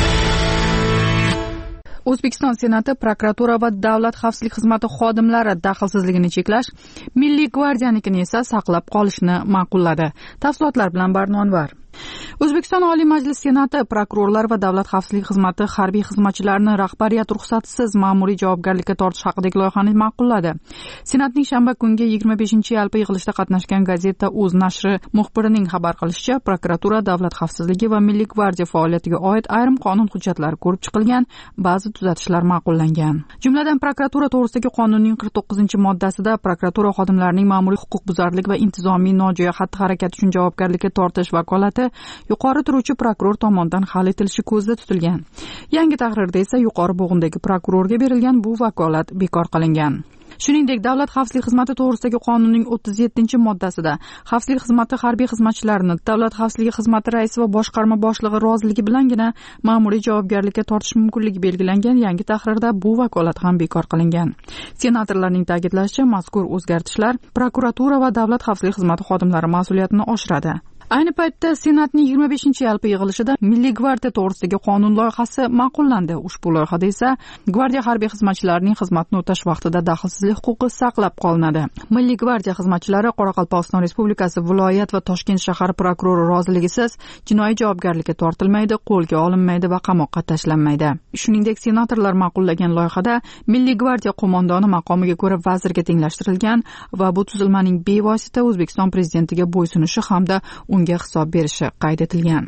O'zbekiston Senati prokuratura va davlat xavfsizlik xizmati xodimlari daxlsizligini cheklash, Milliy gvardiyanikini esa saqlab qolishni ma'qulladi. Tafsilotlar bilan Barnonvar. O'zbekiston Oliy Majlis Senati prokurorlar va davlat xavfsizlik xizmati harbiy xizmatchilarini rahbariyat ruxsatisiz ma'muriy javobgarlikka tortish haqidagi loyihani ma'qulladi. Senatning shanba kungi yigirma beshinchi yalpi yig'ilishda qatnashgan gazeta O'z nashri muxbirining xabar qilishicha, prokuratura, davlat xavfsizligi va Milliy gvardiya faoliyatiga oid ayrim qonun hujjatlari ko'rib chiqilgan, ba'zi tuzatishlar ma'qullangan. Jumladan, prokuratura to'g'risidagi qonunning qirq to'qqizinchi moddasida prokuratura xodimlarining ma'muriy huquqbuzarlik va intizomiy nojo'ya xatti-harakat uchun javobgarlikka tortish vakolati yuqori turuvchi prokuror tomonidan hal etilishi ko'zda tutilgan. Yangi tahrirda esa yuqori bo'g'indagi prokurorga berilgan bu vakolat bekor qilingan. shuningdek davlat xavfsizlik xizmati to'g'risidagi qonunning o'ttiz yettinchi moddasida xavfsizlik xizmati harbiy xizmatchilarini davlat xavfsizligi xizmati raisi va boshqarma boshlig'i roziligi bilangina ma'muriy javobgarlikka tortish mumkinligi belgilangan yangi tahrirda bu vakolat ham bekor qilingan. Senatorlarning ta'kidlashicha, mazkur o'zgartishlar prokuratura va davlat xavfsizlik xizmati xodimlari mas'uliyatini oshiradi. Ayni paytda Senatning yigirma beshinchi yalpi yig'ilishida Milliy gvardiya to'g'risidagi qonun loyihasi ma'qullandi. Ushbu loyihada esa gvardiya harbiy xizmatchilarining xizmatni o'tash vaqtida daxlsizlik huquqi saqlab qolinadi. Milliy gvardiya xizmatchilari Qoraqalpog'iston Respublikasi viloyat va Toshkent shahar prokurori roziligisiz jinoiy javobgarlikka tortilmaydi, qo'lga olinmaydi va qamoqqa tashlanmaydi. Shuningdek, senatorlar ma'qullagan loyihada Milliy gvardiya qo'mondoni maqomiga ko'ra vazirga tenglashtirilgan va bu tuzilmaning bevosita O'zbekiston prezidentiga bo'ysunishi hamda unga hisob berishi qayd etilgan.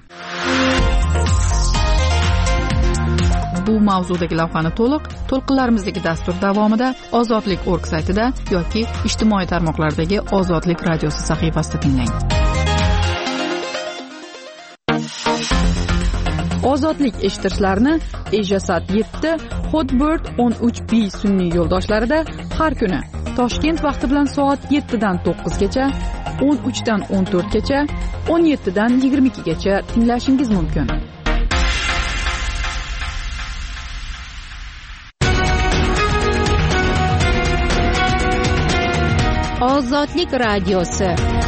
Bu mavzudagi lavhani to'liq to'lqinlarimizdagi dastur davomida Ozodlik nokta org saytida yoki ijtimoiy tarmoqlardagi Ozodlik radiosi sahifasida tinglang. Ozodlik eshittirishlarni Ejasat yetti, Hotbird o'n uch B sun'iy yo'ldoshlarida har kuni Toshkent vaqti bilan soat yettidan to'qqizgacha, o'n uchdan o'n to'rtgacha, o'n yettidan yigirma ikkigacha tinglashingiz mumkin. Ozodlik radiosi.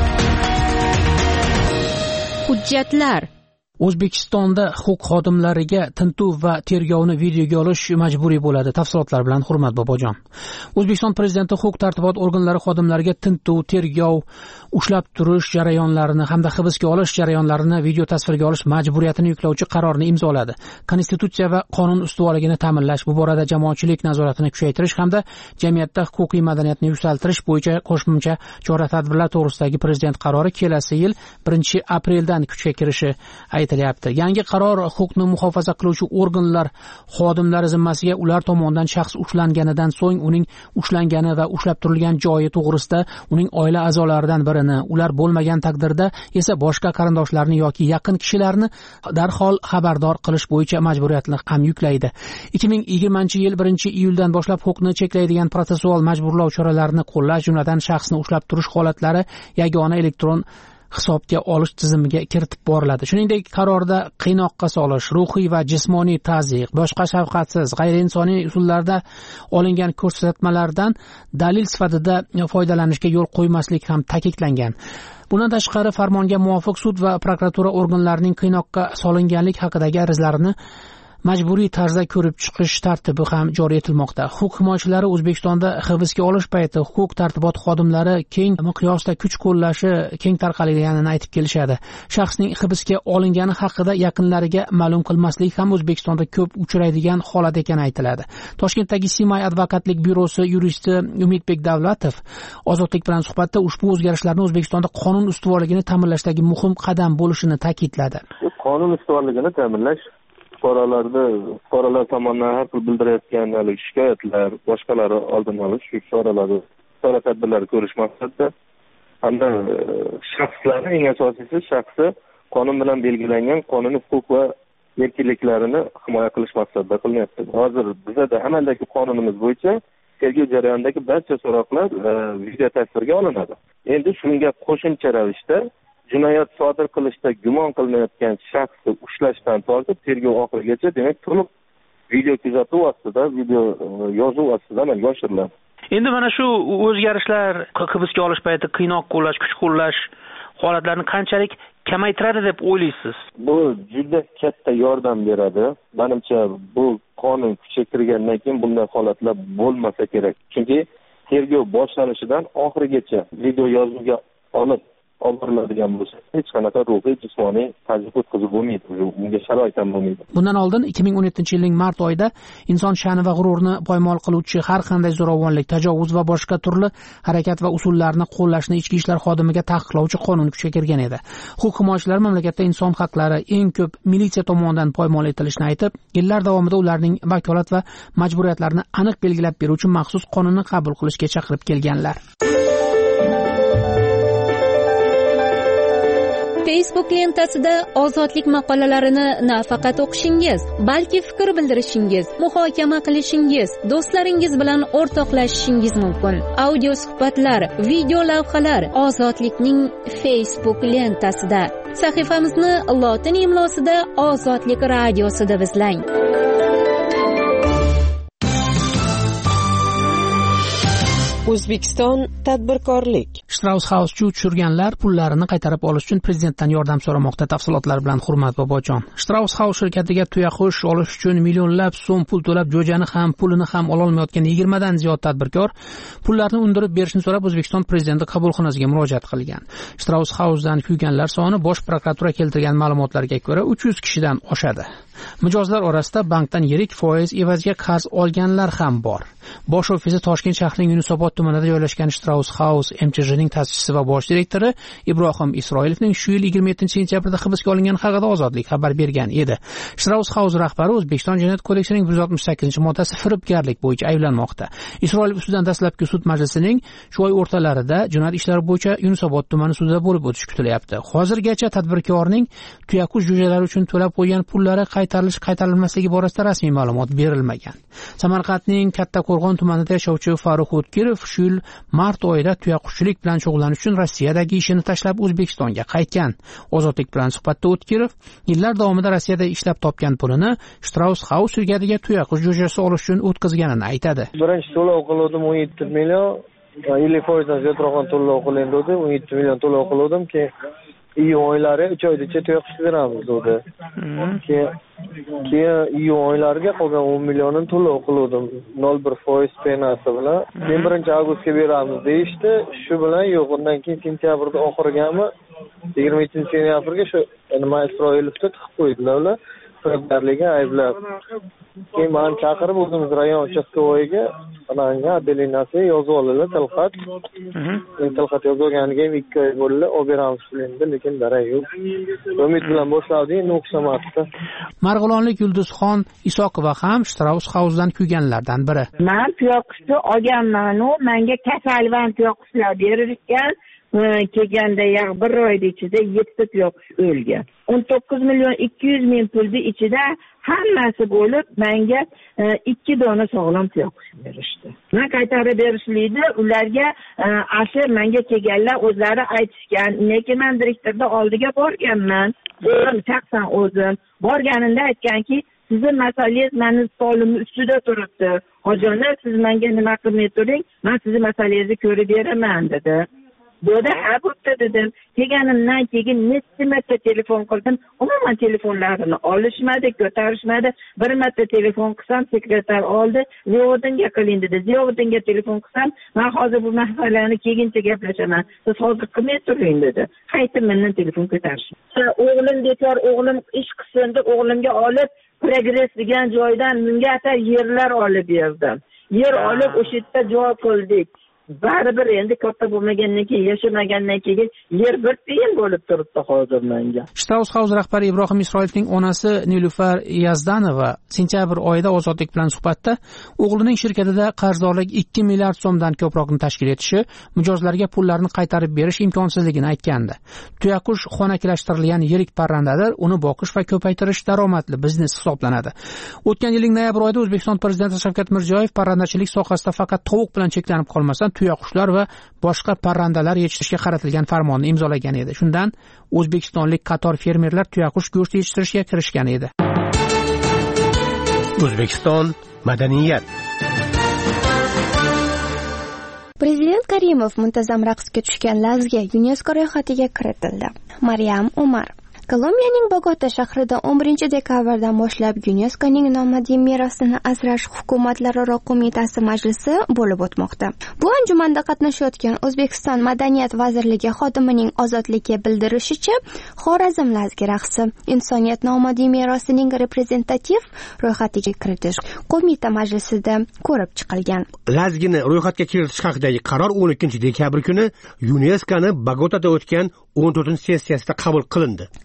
Hujjatlar. O'zbekistonda huquq xodimlariga tintuv va tergovni videoga olish majburiy bo'ladi. Tafsilotlar bilan Hurmat Bobojon. O'zbekiston prezidenti huquq tartibot organlari xodimlariga tintuv, tergov, ushlab turish jarayonlarini hamda hibsga olish jarayonlarini video tasvirga olish majburiyatini yuklovchi qarorni imzoladi. Konstitutsiya va qonun ustuvorligini ta'minlash, bu borada jamoatchilik nazoratini kuchaytirish hamda jamiyatda huquqiy madaniyatni yuksaltirish bo'yicha qo'shimcha chora-tadbirlar to'g'risidagi prezident qarori kelasi yil birinchi apreldan kuchga kirishi aytilyapti. Yangi qaror huquqni muhofaza qiluvchi organlar xodimlari zimmasiga ular tomonidan shaxs ushlanganidan so'ng uning ushlangani va ushlab turilgan joyi to'g'risida uning oila a'zolaridan birini, ular bo'lmagan taqdirda esa boshqa qarindoshlarini yoki yaqin kishilarni darhol xabardor qilish bo'yicha majburiyatni ham yuklaydi. ikki ming yigirmanchi yil birinchi iyuldan boshlab huquqni cheklaydigan prosessual majburlov choralarini qo'llash, jumladan shaxsni ushlab turish holatlari yagona elektron hisobga olish tizimiga kiritib boriladi. Shuningdek, qarorda qiynoqqa solish, ruhiy va jismoniy tazyiq, boshqa shafqatsiz, g'ayriinsoniy usullarda olingan ko'rsatmalardan dalil sifatida foydalanishga yo'l qo'ymaslik ham ta'kidlangan. Bundan tashqari, farmonga muvofiq sud va prokuratura organlarining qiynoqqa solinganlik haqidagi arizlarini majburiy tarzda ko'rib chiqish tartibi ham joriy etilmoqda. Huquq himoyachilari O'zbekistonda hibsga olish payti huquq tartibot xodimlari keng miqyosda kuch qo'llashi keng tarqalganini aytib kelishadi. Shaxsning hibsga olingani haqida yaqinlariga ma'lum qilmaslik ham O'zbekistonda ko'p uchraydigan holat ekani aytiladi. Toshkentdagi Simay advokatlik byurosi yuristi Umidbek Davlatov Ozodlik bilan suhbatda ushbu o'zgarishlarni O'zbekistonda qonun ustuvorligini ta'minlashdagi muhim qadam bo'lishini ta'kidladi. Qonun ustuvorligini ta'minlash fuqarolarda fuqarolar tomonidan har xil bildirayotgan shikoyatlar, boshqalari oldini olish, shu choralari, chora tadbirlari ko'rish maqsadida hamda shaxslarni, eng asosiysi shaxsni qonun bilan belgilangan qonuniy huquq va erkinliklarini himoya qilish maqsadida qilinyapti. Hozir bizda amaldagi qonunimiz bo'yicha tergov jarayonidagi barcha so'roqlar video tasvirga olinadi. Endi shunga qo'shimcha ravishda jinoyat sodir qilishda gumon qilinayotgan shaxsni ushlashdan tortib tergov oxirigacha, demak, to'liq video kuzatuv ostida, video yozuv ostida amalga oshiriladi. Endi mana shu o'zgarishlar hibsga olish payti qiynoq qo'llash, kuch qo'llash holatlarini qanchalik kamaytiradi deb o'ylaysiz? Bu juda katta yordam beradi. Menimcha bu qonun kuchga kirgandan keyin bunday holatlar bo'lmasa kerak. Chunki tergov boshlanishidan oxirigacha video yozuvga olib oldiriladigan bo'lsa, hech qanaqa ruhiy, jismoniy tazyiq o'tkazib bo'lmaydi, bunga sharoit ham bo'lmaydi. Bundan oldin ikki ming o'n yettinchi yilning mart oyida inson sha'ni va g'ururini poymol qiluvchi har qanday zo'ravonlik, tajovuz va boshqa turli harakat va usullarni qo'llashni ichki ishlar xodimiga taqiqlovchi qonun kuchga kirgan edi. Huquq himoyachilari mamlakatda inson haqlari eng ko'p militsiya tomonidan poymol etilishini aytib, yillar davomida ularning vakolat va majburiyatlarini aniq belgilab beruvchi maxsus qonunni qabul qilishga chaqirib kelganlar. Facebook lentasida ozodlik maqolalarini nafaqat o'qishingiz, balki fikr bildirishingiz, muhokama qilishingiz, do'stlaringiz bilan o'rtoqlashishingiz mumkin. Audio suhbatlar, video lavhalar ozodlikning Facebook lentasida. Sahifamizni lotin imlosida Ozodlik radiosi deb izlang. O'zbekiston tadbirkorlik. Strauss House tushirganlar pullarini qaytarib olish uchun prezidentdan yordam so'ramoqda. Tafsilotlar bilan Hurmat Bobojon. Strauss House shirkatiga tuyaqush olish uchun millionlab so'm pul to'lab, jo'jani ham, pulini ham ola olmayotgan yigirma dan ziyod tadbirkor pullarni undirib berishni so'rab O'zbekiston prezidenti qabulxonasiga murojaat qilgan. Strauss House'dan kuyganlar soni Bosh prokuratura keltirgan ma'lumotlarga ko'ra uch yuz kishidan oshadi. Mijozlar orasida bankdan yirik foiz evaziga qarz olganlar ham bor. Bosh ofisi Toshkent shahrining Yunusobod tumanida joylashgan Strauss House M Ch Jning ta'sischisi va bosh direktori Ibrohim Isroilovning shu yil yigirma yettinchi sentyabrda hibsga olingani haqida Ozodlik xabar bergan edi. Strauss House rahbari O'zbekiston Jinoyat kodeksining bir yuz oltmish sakkizinchi moddasi firibgarlik bo'yicha ayblanmoqda. Isroilov ustidan dastlabki sud majlisining shu oy o'rtalarida jinoyat ishlari bo'yicha Yunusobod tumani sudida bo'lib o'tishi kutilyapti. Hozirgacha tadbirkorning tuyaqush jo'jalari uchun to'lab qo'ygan pullari qaytarilish qaytarilmasligi borasida rasmiy ma'lumot berilmagan. Samarqandning Kattaqo'rg'on tumanida yashovchi Farruh O'tkirov shu yil mart oyida tuyaqushchilik bilan shug'ullanish uchun Rossiyadagi ishini tashlab O'zbekistonga qaytgan. Ozodlik bilan suhbatda O'tkirov yillar davomida Rossiyada ishlab topgan pulini Strauss House shirkatiga tuyaqush jo'jasi olish uchun o'tkazganini aytadi. Birinchi to'lov qildim o'n yetti million, ellik foizdan ziyodroq to'lov qilindi, o'n yetti million to'lov qildim ki iyun oylari uch oygacha tuyaqush beramiz dedi. Keyin keyin iyun oylariga qolgan o'n millionini to'lov qildim nol bir foiz penasi bilan. Keyin birinchi avgustga beramiz deyishdi. Shu bilan yo'q, undan keyin sentyabrda oxirigami yigirma yettinchi sentyabrga shu nima Isroilovni tiqib qo'ydilar ular. Firibgarlikka ayblab. Keyin meni chaqirib o'zimiz rayon uchastkovoyiga ananga adelinasi yozib oldilar tilxat. Tilxat yozganga ham ikki oy bo'ldi, olib beramiz endi, lekin darak yo'q. Umid bilan boshladik, endi o'xshamoqda. Marg'ilonlik Yulduzxon Isoqova ham Strauss House'dan kuyganlardan biri. Men tuyaqushni olganman, u menga kasalvan tuyaqushlar berilgan. Kelganda ya bir oyda ichida yetti tuyaqush o'lgan. o'n to'qqiz million ikki yuz ming pulni ichida hammasi bo'lib menga ikki dona sog'lom tuyaqush berishdi. Men qaytarib berishlikda ularga asli menga kelganlar o'zlari aytishgan, lekin men direktorda oldiga borganman. O'zim shaxsan o'zim borganimda aytganki, sizning masalangiz meni stolimning ustida turibdi. Hojilar, siz menga nima qilmay turing, men sizning masalangizni ko'rib beraman dedi. Bo'da ha bo'pti dedim. Kelganimdan keyin necha marta telefon qildim. Umuman telefonlarini olishmadi, ko'tarishmadi. Bir marta telefon qilsam, sekretar oldi, Ziyovuddinga qiling dedi. Ziyovuddinga telefon qilsam, men hozir bu masalani keyincha gaplashaman. Siz hozir qilmay turing dedi. Qaytib mendan telefon ko'tarishdi. O'g'lim bekor, o'g'lim ish qilsin deb o'g'limga olib, progress degan joydan mingata yerlar olib berdim. Yer olib o'sha yerda joy qildik. Baribir endi katta bo'lmagandan keyin, yashamagandan keyin yer bir tiyin bo'lib turibdi hozir menga. Strauss House rahbari Ibrohim Isroilovning onasi Nilufar Yazdanova sentyabr oyida Ozodlik bilan suhbatda o'g'lining shirkatida qarzdorlik ikki milliard so'mdan ko'proqni tashkil etishi, mijozlarga pullarni qaytarib berish imkonsizligini aytgandi. Tuyaqush xonakilashtirilgan yirik parrandadir, uni boqish va ko'paytirish daromadli biznes hisoblanadi. O'tgan yilning noyabr oyida O'zbekiston prezidenti Shavkat Mirziyoyev parrandachilik sohasida faqat tovuq bilan cheklanib qolmasdan tuyaqushlar va boshqa parrandalar yetishtirishga qaratilgan farmonni imzolagan edi. Shundan o'zbekistonlik qator fermerlar tuyaqush go'shti yetishtirishga kirishgan edi. O'zbekiston madaniyat. Prezident Karimov muntazam raqsga tushgan Lazga UNESCO ro'yxatiga kiritildi. Maryam Umar Kolumbiyaning Bogota shahrida o'n birinchi dekabrdan boshlab UNESCOning nomadiy merosini asrash hukumatlararo qo'mitasi majlisi bo'lib o'tmoqda. Bu anjumanda qatnashayotgan O'zbekiston Madaniyat vazirligi xodimining ozodlikka bildirishicha, Xorazm Lazgi raqsi insoniyat nomadiy merosining reprezentativ ro'yxatiga kiritish qo'mita majlisida ko'rib chiqilgan. Lazgini ro'yxatga kiritish haqidagi qaror o'n ikkinchi dekabr kuni UNESCOning Bogotada o'tgan o'n to'rtinchi sessiyasida qabul qilindi.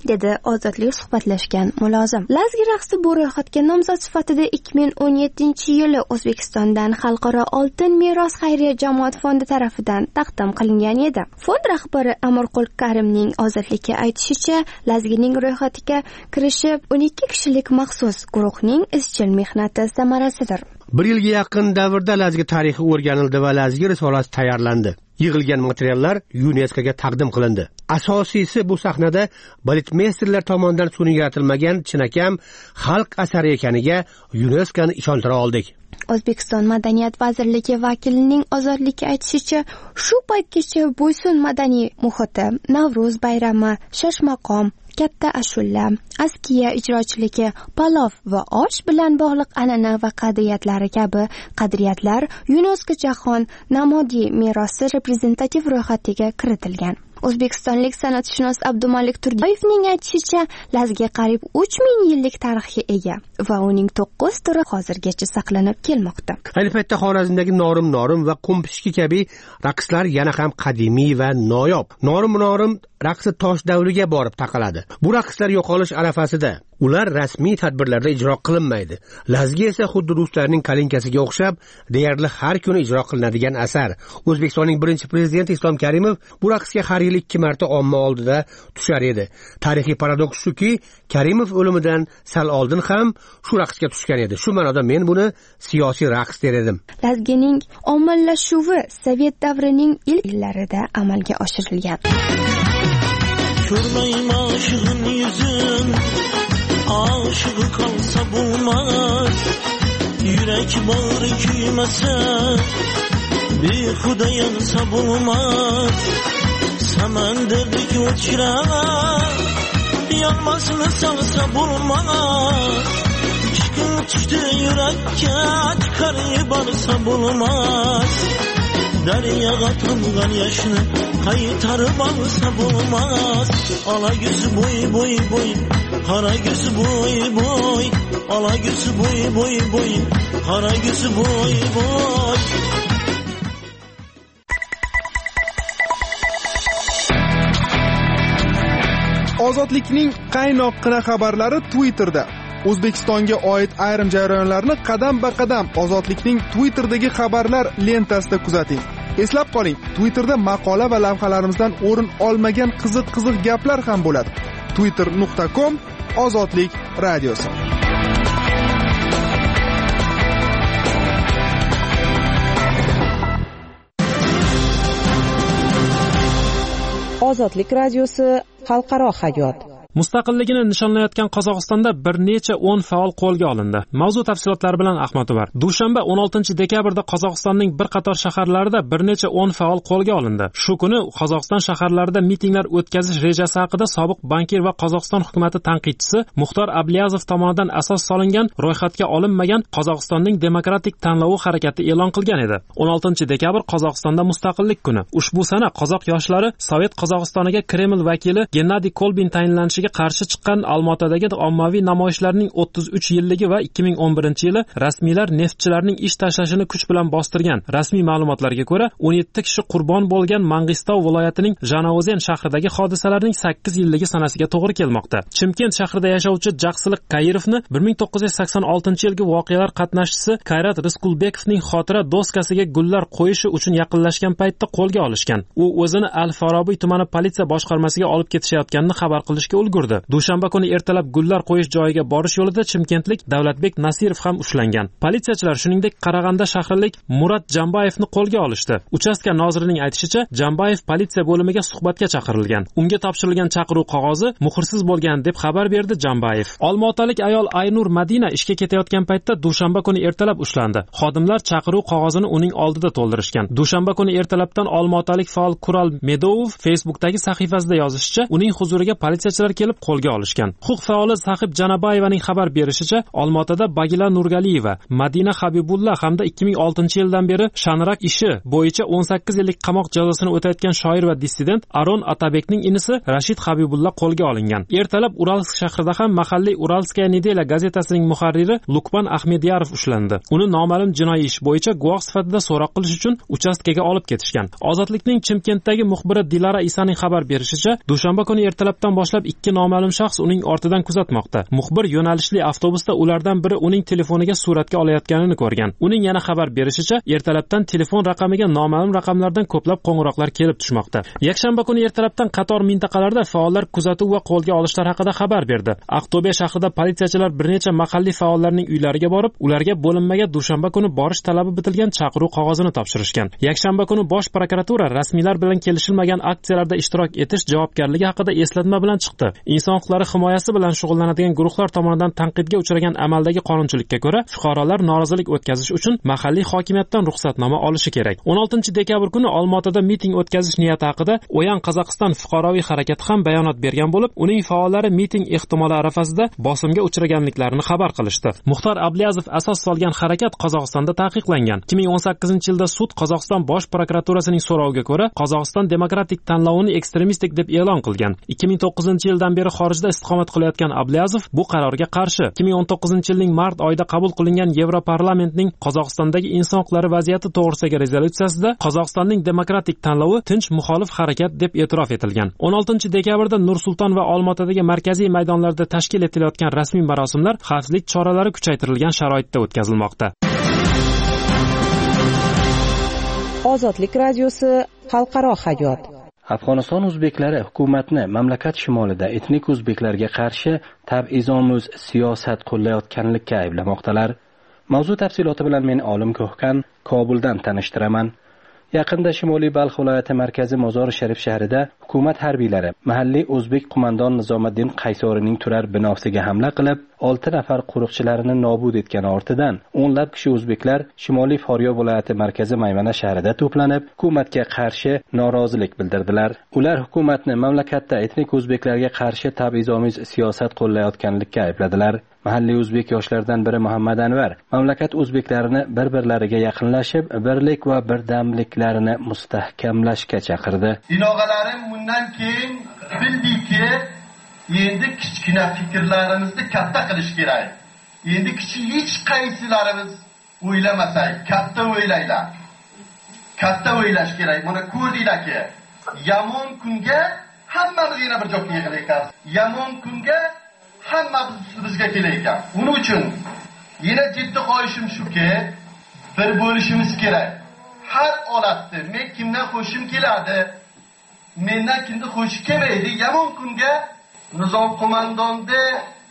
dedi Ozodlik suhbatlashgan mulozim. Lazgi raqsi bu ro'yxatga nomzod sifatida ikki ming o'n yettinchi yili O'zbekistondan Xalqaro oltin meros xayriya jamoat fondi tarafidan taqdim qilingan edi. Fond rahbari Amirqul Karimning Ozodlikka aytishicha, Lazgining ro'yxatiga kirishi o'n ikki kishilik maxsus guruhning izchil mehnati samarasidir. Bir yilga yaqin davrda Lazgi tarixi o'rganildi va Lazgi risolasi tayyorlandi. Yig'ilgan materiallar YuNESKOga taqdim qilindi. Asosiysi bu sahnada baletmesterlar tomonidan sun'iy yaratilmagan chinakam xalq asari ekaniga YuNESKOni ishontira oldik. O'zbekiston Madaniyat vazirligi vakilining Ozodlikka aytishicha, shu paytgacha Bo'ysun madaniy muhiti, Navro'z bayrami, Shoshmaqom, katta ashulla, askiya ijrochiligi, palov va osh bilan bog'liq an'ana va qadriyatlari kabi qadriyatlar YuNESKO jahon namodiy merosi reprezentativ ro'yxatiga kiritilgan. O'zbekistonlik san'atshunos Abdumalik Turgayevning aytishicha, Lazgi qariyb uch ming yillik tarixga ega va uning to'qqiz turi hozirgacha saqlanib kelmoqda. Ayni paytda Xorazmdagi Norim Norim va Qo'mpishki kabi raqslar yana ham qadimiy va noyob. Norim Norim raqsi tosh davriga borib taqaladi. Bu raqslar yo'qolish arafasida. Ular rasmiy tadbirlarda ijro qilinmaydi. Lazgi esa xuddi ruslarning kalinkasiga o'xshab, deyarli har kuni ijro qilinadigan asar. O'zbekistonning birinchi prezidenti Islom Karimov bu raqsga har yili ikki marta omma oldida tushar edi. Tarixiy paradoks shuki, Karimov o'limidan sal oldin ham shu raqsga tushgan edi. Shu ma'noda men buni siyosiy raqs der edim. Lazgining ommalashuvi Sovet davrining ilk yillarida amalga oshirilgan. Ko'rmayman aşığın yüzün, aşığı kalsa bulmaz. Yürek bağrı küymese, bir huda yansa bulmaz. Samanderdeki o çırak, yanmasını salsa bulmaz. Çıkın düştü yürekke, çıkarı barsa bulmaz. Deryaga tamgan yaşını kaytarıp alsa bulmaz. Ala gözü boy boy boy, kara gözü boy boy. Ala gözü boy boy boy, kara gözü boy boy. Ozodlikning qaynoqqina xabarlari Twitterda. O'zbekistonga oid ayrim jarayonlarni qadam-ba-qadam Ozodlikning Twitterdagi xabarlar lentasida kuzating. Eslab qoling, Twitterda maqola va lavhalarimizdan o'rin olmagan qiziq-qiziq gaplar ham bo'ladi. twitter nuqta com Ozodlik radiosi. Ozodlik radiosi xalqaro hayot. Mustaqilligini nishonlayotgan Qozog'istonda bir necha o'n faol qo'lga olindi. Mavzu tafsilotlari bilan Ahmad Umar. Dushanba o'n oltinchi dekabrda Qozog'istonning bir qator shaharlarida bir necha o'n faol qo'lga olindi. Shu kuni Qozog'iston shaharlarida mitinglar o'tkazish rejasi haqida sobiq bankir va Qozog'iston hukumatı tanqidchisi Muxtor Ablyazov tomonidan asos solingan ro'yxatga olinmagan Qozog'istonning demokratik tanlovi harakati e'lon qilgan edi. o'n oltinchi dekabr Qozog'istonda mustaqillik kuni. Ushbu sana qozoq yoshlari Sovet Qozog'istoniga Kreml vakili Gennadiy Kolbin tayinlanishi qarshi chiqqan Olmaotadagi ommaviy namoyishlarning o'ttiz uch yilligi va ikki ming o'n birinchi yili rasmiylar neftchilarning ish tashlashini kuch bilan bostirgan. Rasmiy ma'lumotlarga ko'ra, o'n yetti kishi qurbon bo'lgan Mang'istov viloyatining Jano'zen shahridagi hodisalarning sakkiz yilligi sanasiga to'g'ri kelmoqda. Chimkent shahrida yashovchi Jaqsiliq Qayrovni bir ming to'qqiz yuz sakson oltinchi yilgi voqealar qatnashchisi Qayrat Risqulbekovning xotira doskasiga gullar qo'yishi uchun yaqinlashgan paytda qo'lga olishgan. U o'zini Al-Farobiy tumani politsiya boshqarmasiga olib ketishayotganini xabar qilishga ulgurdi. Dushanba kuni ertalab gullar qo'yish joyiga borish yo'lida chimkentlik Davlatbek Nasirov ham ushlangan. Politsiyachilar shuningdek Qarag'anda shahrilik Murat Jambayevni qo'lga olishdi. Uchastka nozirining aytishicha, Jambayev politsiya bo'limiga suhbatga chaqirilgan. Unga topshirilgan chaqiruv qog'ozi muhrsiz bo'lgan deb xabar berdi Jambayev. Olmaotalik ayol Aynur Madina ishga ketayotgan paytda dushanba kuni ertalab ushlandi. Xodimlar chaqiruv qog'ozini uning oldida to'ldirishgan. Dushanba kuni ertalabdan Olmaotalik faol Kural Medov Facebookdagi sahifasida yozishicha, uning huzuriga politsiyachilar kelib qo'lga olishgan. Huquq faoli Sahib Janabayevaning xabar berishicha, Olmaotada Bagila Nurgaliyeva, Madina Habibulla hamda ikki ming oltinchi yildan beri Shanrak ishi bo'yicha o'n sakkiz yillik qamoq jazosini o'tayotgan shoir va dissident Aron Atabekning inisi Rashid Habibulla qo'lga olingan. Ertalab Uralsk shahrida ham mahalliy Uralskaya Nedela gazetasining muharriri Lukman Ahmedyarov ushlandi. Uni noma'lum jinoiy ish bo'yicha guvoh sifatida so'roq qilish uchun uchastkaga olib ketishgan. Ozodlikning Chimkentdagi muxbiri Dilara Isaning xabar berishicha, dushanba kuni ertalabdan boshlab ikki ikki noma'lum shaxs uning ortidan kuzatmoqda. Muxbir yo'nalishli avtobusda ulardan biri uning telefoniga suratga olayotganini ko'rgan. Uning yana xabar berishicha, ertalabdan telefon raqamiga noma'lum raqamlardan ko'plab qo'ng'iroqlar kelib tushmoqda. Yakshanba kuni ertalabdan qator mintaqalarda faollar kuzatuv va qo'lga olishlar haqida xabar berdi. Aqto'be shahrida politsiyachilar bir necha mahalliy faollarning uylariga borib, ularga bo'linmaga dushanba kuni borish talabi bitilgan chaqiruv qog'ozini topshirishgan. Yakshanba kuni bosh prokuratura rasmiylar bilan kelishilmagan aksiyalarda ishtirok etish javobgarligi haqida eslatma bilan chiqdi. Inson huquqlari himoyasi bilan shug'ullanadigan guruhlar tomonidan tanqidga uchragan amaldagi qonunchilikka ko'ra, fuqarolar norozilik o'tkazish uchun mahalliy hokimiyatdan ruxsatnoma olishi kerak. o'n oltinchi dekabr kuni Olmaotada miting o'tkazish niyati haqida Oyan Qozog'iston fuqaroviy harakati ham bayonot bergan bo'lib, uning faollari miting ehtimoli arafasida bosimga uchraganliklarini xabar qilishdi. Muxtor Abliyazov asos solgan harakat Qozog'istonda taqiqlangan. ikki ming o'n sakkizinchi yilda sud Qozog'iston bosh prokuraturasining so'roviga ko'ra Qozog'iston demokratik tanlovini ekstremistik deb e'lon qilgan. ikki ming to'qqizinchi yildan beri xorijda istiqomat qilayotgan Abliyazov bu qarorga qarshi ikki ming o'n to'qqizinchi yilning mart oyida qabul qilingan Yevroparlamentning Qozog'istondagi inson huquqlari vaziyati to'g'risidagi rezolyutsiyasida Qozog'istonning demokratik tanlovi tinch muxolif harakat deb e'tirof etilgan. o'n oltinchi dekabrda Nur-Sulton va Olmaotadagi markaziy maydonlarda tashkil etilayotgan rasmiy marosimlar xavfsizlik choralari kuchaytirilgan sharoitda o'tkazilmoqda. Ozodlik radiosi xalqaro hayot. Afg'oniston o'zbeklari hukumatni mamlakat shimolida etnik o'zbeklarga qarshi tab'izomuz siyosat qo'llayotganlikka ayblamoqdalar. Mavzu tafsiloti bilan men Olim Ko'hkan Kobuldan tanishtiraman. Yaqinda Shimoliy Balx viloyati markazi Mozori Sharif shahrida hukumat harbiylari mahalliy o'zbek qo'mondon Nizomiddin Qaysorining turar binosiga hamla qilib, olti nafar qo'riqchilarini nobud etgani ortidan o'nlab kishi o'zbeklar Shimoliy Faryo viloyati markazi Maymana shahrida to'planib, hukumatga qarshi norozilik bildirdilar. Ular hukumatni mamlakatda etnik o'zbeklarga qarshi tab'izomiz siyosat qo'llayotganlikka aybladilar. Mahalliy o'zbek yoshlaridan biri Muhammad Anvar mamlakat o'zbeklarini bir-birlariga yaqinlashib, birlik va birdamliklarini mustahkamlashga chaqirdi. Inog'alarim bundan keyin bildiki, endi kichkina fikrlarimizni katta qilish kerak. Endi kichik hech qaysilarimiz o'ylamasak, katta o'ylaylar. Katta o'ylash kerak. Buni ko'rdinglarki, yomon kunga hammamiz yana bir joyga yig'ilaylik. Yomon kunga hammamiz bizga kelayotgan. Buning uchun yana jiddiy qo'yishim shuki, bir bo'lishimiz kerak. Har holatda men kimdan qo'shim keladi, mendan kimni qo'shib kelmaydi. Yomon kunga nizom qo'mondonda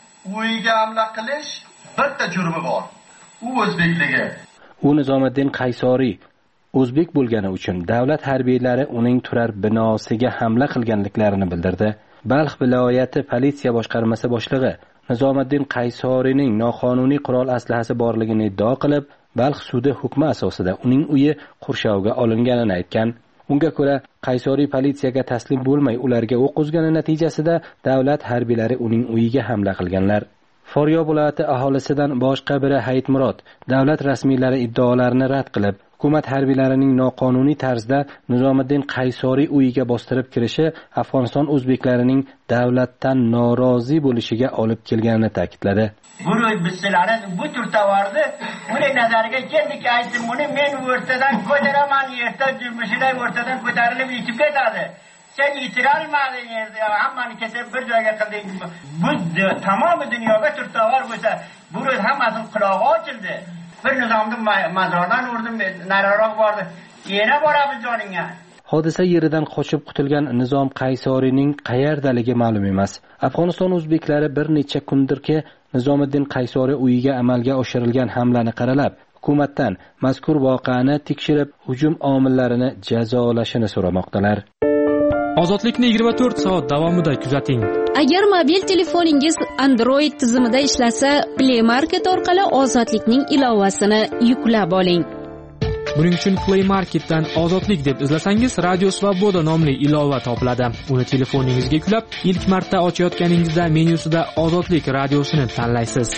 uyiga hamla qilish bitta jurmi bor. U o'zbekligi. U Nizomiddin Qaysoriy o'zbek bo'lgani uchun davlat harbiylari uning turar binosiga hamla qilganliklarini bildirdi. Balx viloyati politsiya boshqarmasi boshlig'i Nizomiddin Qaysoriyning noqonuniy qurol aslahasi borligini iddao qilib, Balx sudi hukmi asosida uning uyi qurshovga olinganini aytgan. Unga ko'ra, Qaysoriy politsiyaga taslim bo'lmay ularga o'q uzgani natijasida davlat harbiylari uning uyiga hamla qilganlar. Faryo viloyati aholisidan boshqa biri Hayitmurod davlat rasmiylari iddaolarini rad qilib, hukumat harbiylarining noqonuniy tarzda Nizomiddin Qaysoriy uyiga bostirib kirishi Afg'oniston o'zbeklarining davlatdan norozi bo'lishiga olib kelganini ta'kidladi. Buni bizlarni bu tür tavardi, uning nazariga keldik aytdim, buni men o'rtadan ko'taraman, erta jumishday o'rtadan ko'tarilib yetib ketadi. Sen yitirolmading yerda, hammani kesib bir joyga qilding. Bu tamom dunyoga tür tavar bo'lsa, bu hammasini qulog'i ochildi. Bir nizomni mazordan urdim, nariroq bordi. Yana boramiz joningga. Hodisa yeridan qochib qutulgan Nizom Qaysoriyning qayerdaligi ma'lum emas. Afg'oniston o'zbeklari bir necha kundirki Nizomiddin Qaysoriy uyiga amalga oshirilgan hamlani qaralab, hukumatdan mazkur voqeani tekshirib, hujum omillarini jazolashini so'ramoqdalar. Ozodlikni yigirma to'rt soat davomida kuzating. Agar mobil telefoningiz Android tizimida ishlasa, Play Market orqali Ozodlikning ilovasini yuklab oling. Buning uchun Play Marketdan Ozodlik deb izlasangiz, Radio Svoboda nomli ilova topiladi. Uni telefoningizga yuklab, ilk marta ochayotganingizda menyusida Ozodlik radiosini tanlaysiz.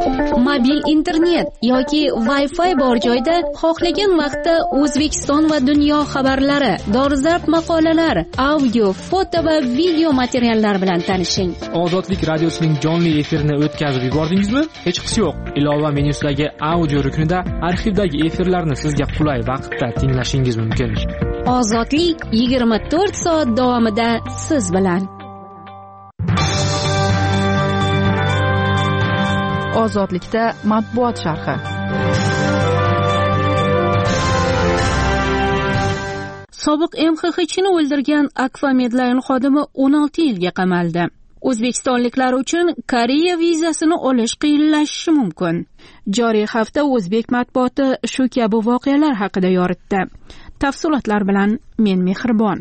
Mobil internet yoki Wi-Fi bor joyda xohlagan vaqtda O'zbekiston va dunyo xabarlari, dolzarb maqolalar, audio, foto va video materiallar bilan tanishing. Ozodlik radiosining jonli efirini o'tkazib yubordingizmi? Hech qisi yo'q. Ilova menyusidagi audio ruknida arxivdagi efirlarni sizga qulay vaqtda tinglashingiz mumkin. Ozodlik yigirma to'rt soat davomida siz bilan. ozodlikda matbuot sharhi. Sobiq M X X chini o'ldirgan Akfa Medline xodimi o'n olti yilga qamaldi. O'zbekistonliklar uchun Koreya vizasini olish qiyinlashishi mumkin. Joriy hafta o'zbek matbuoti shu kabi voqealar haqida yoritdi. Tafsilotlar bilan men Mehribon.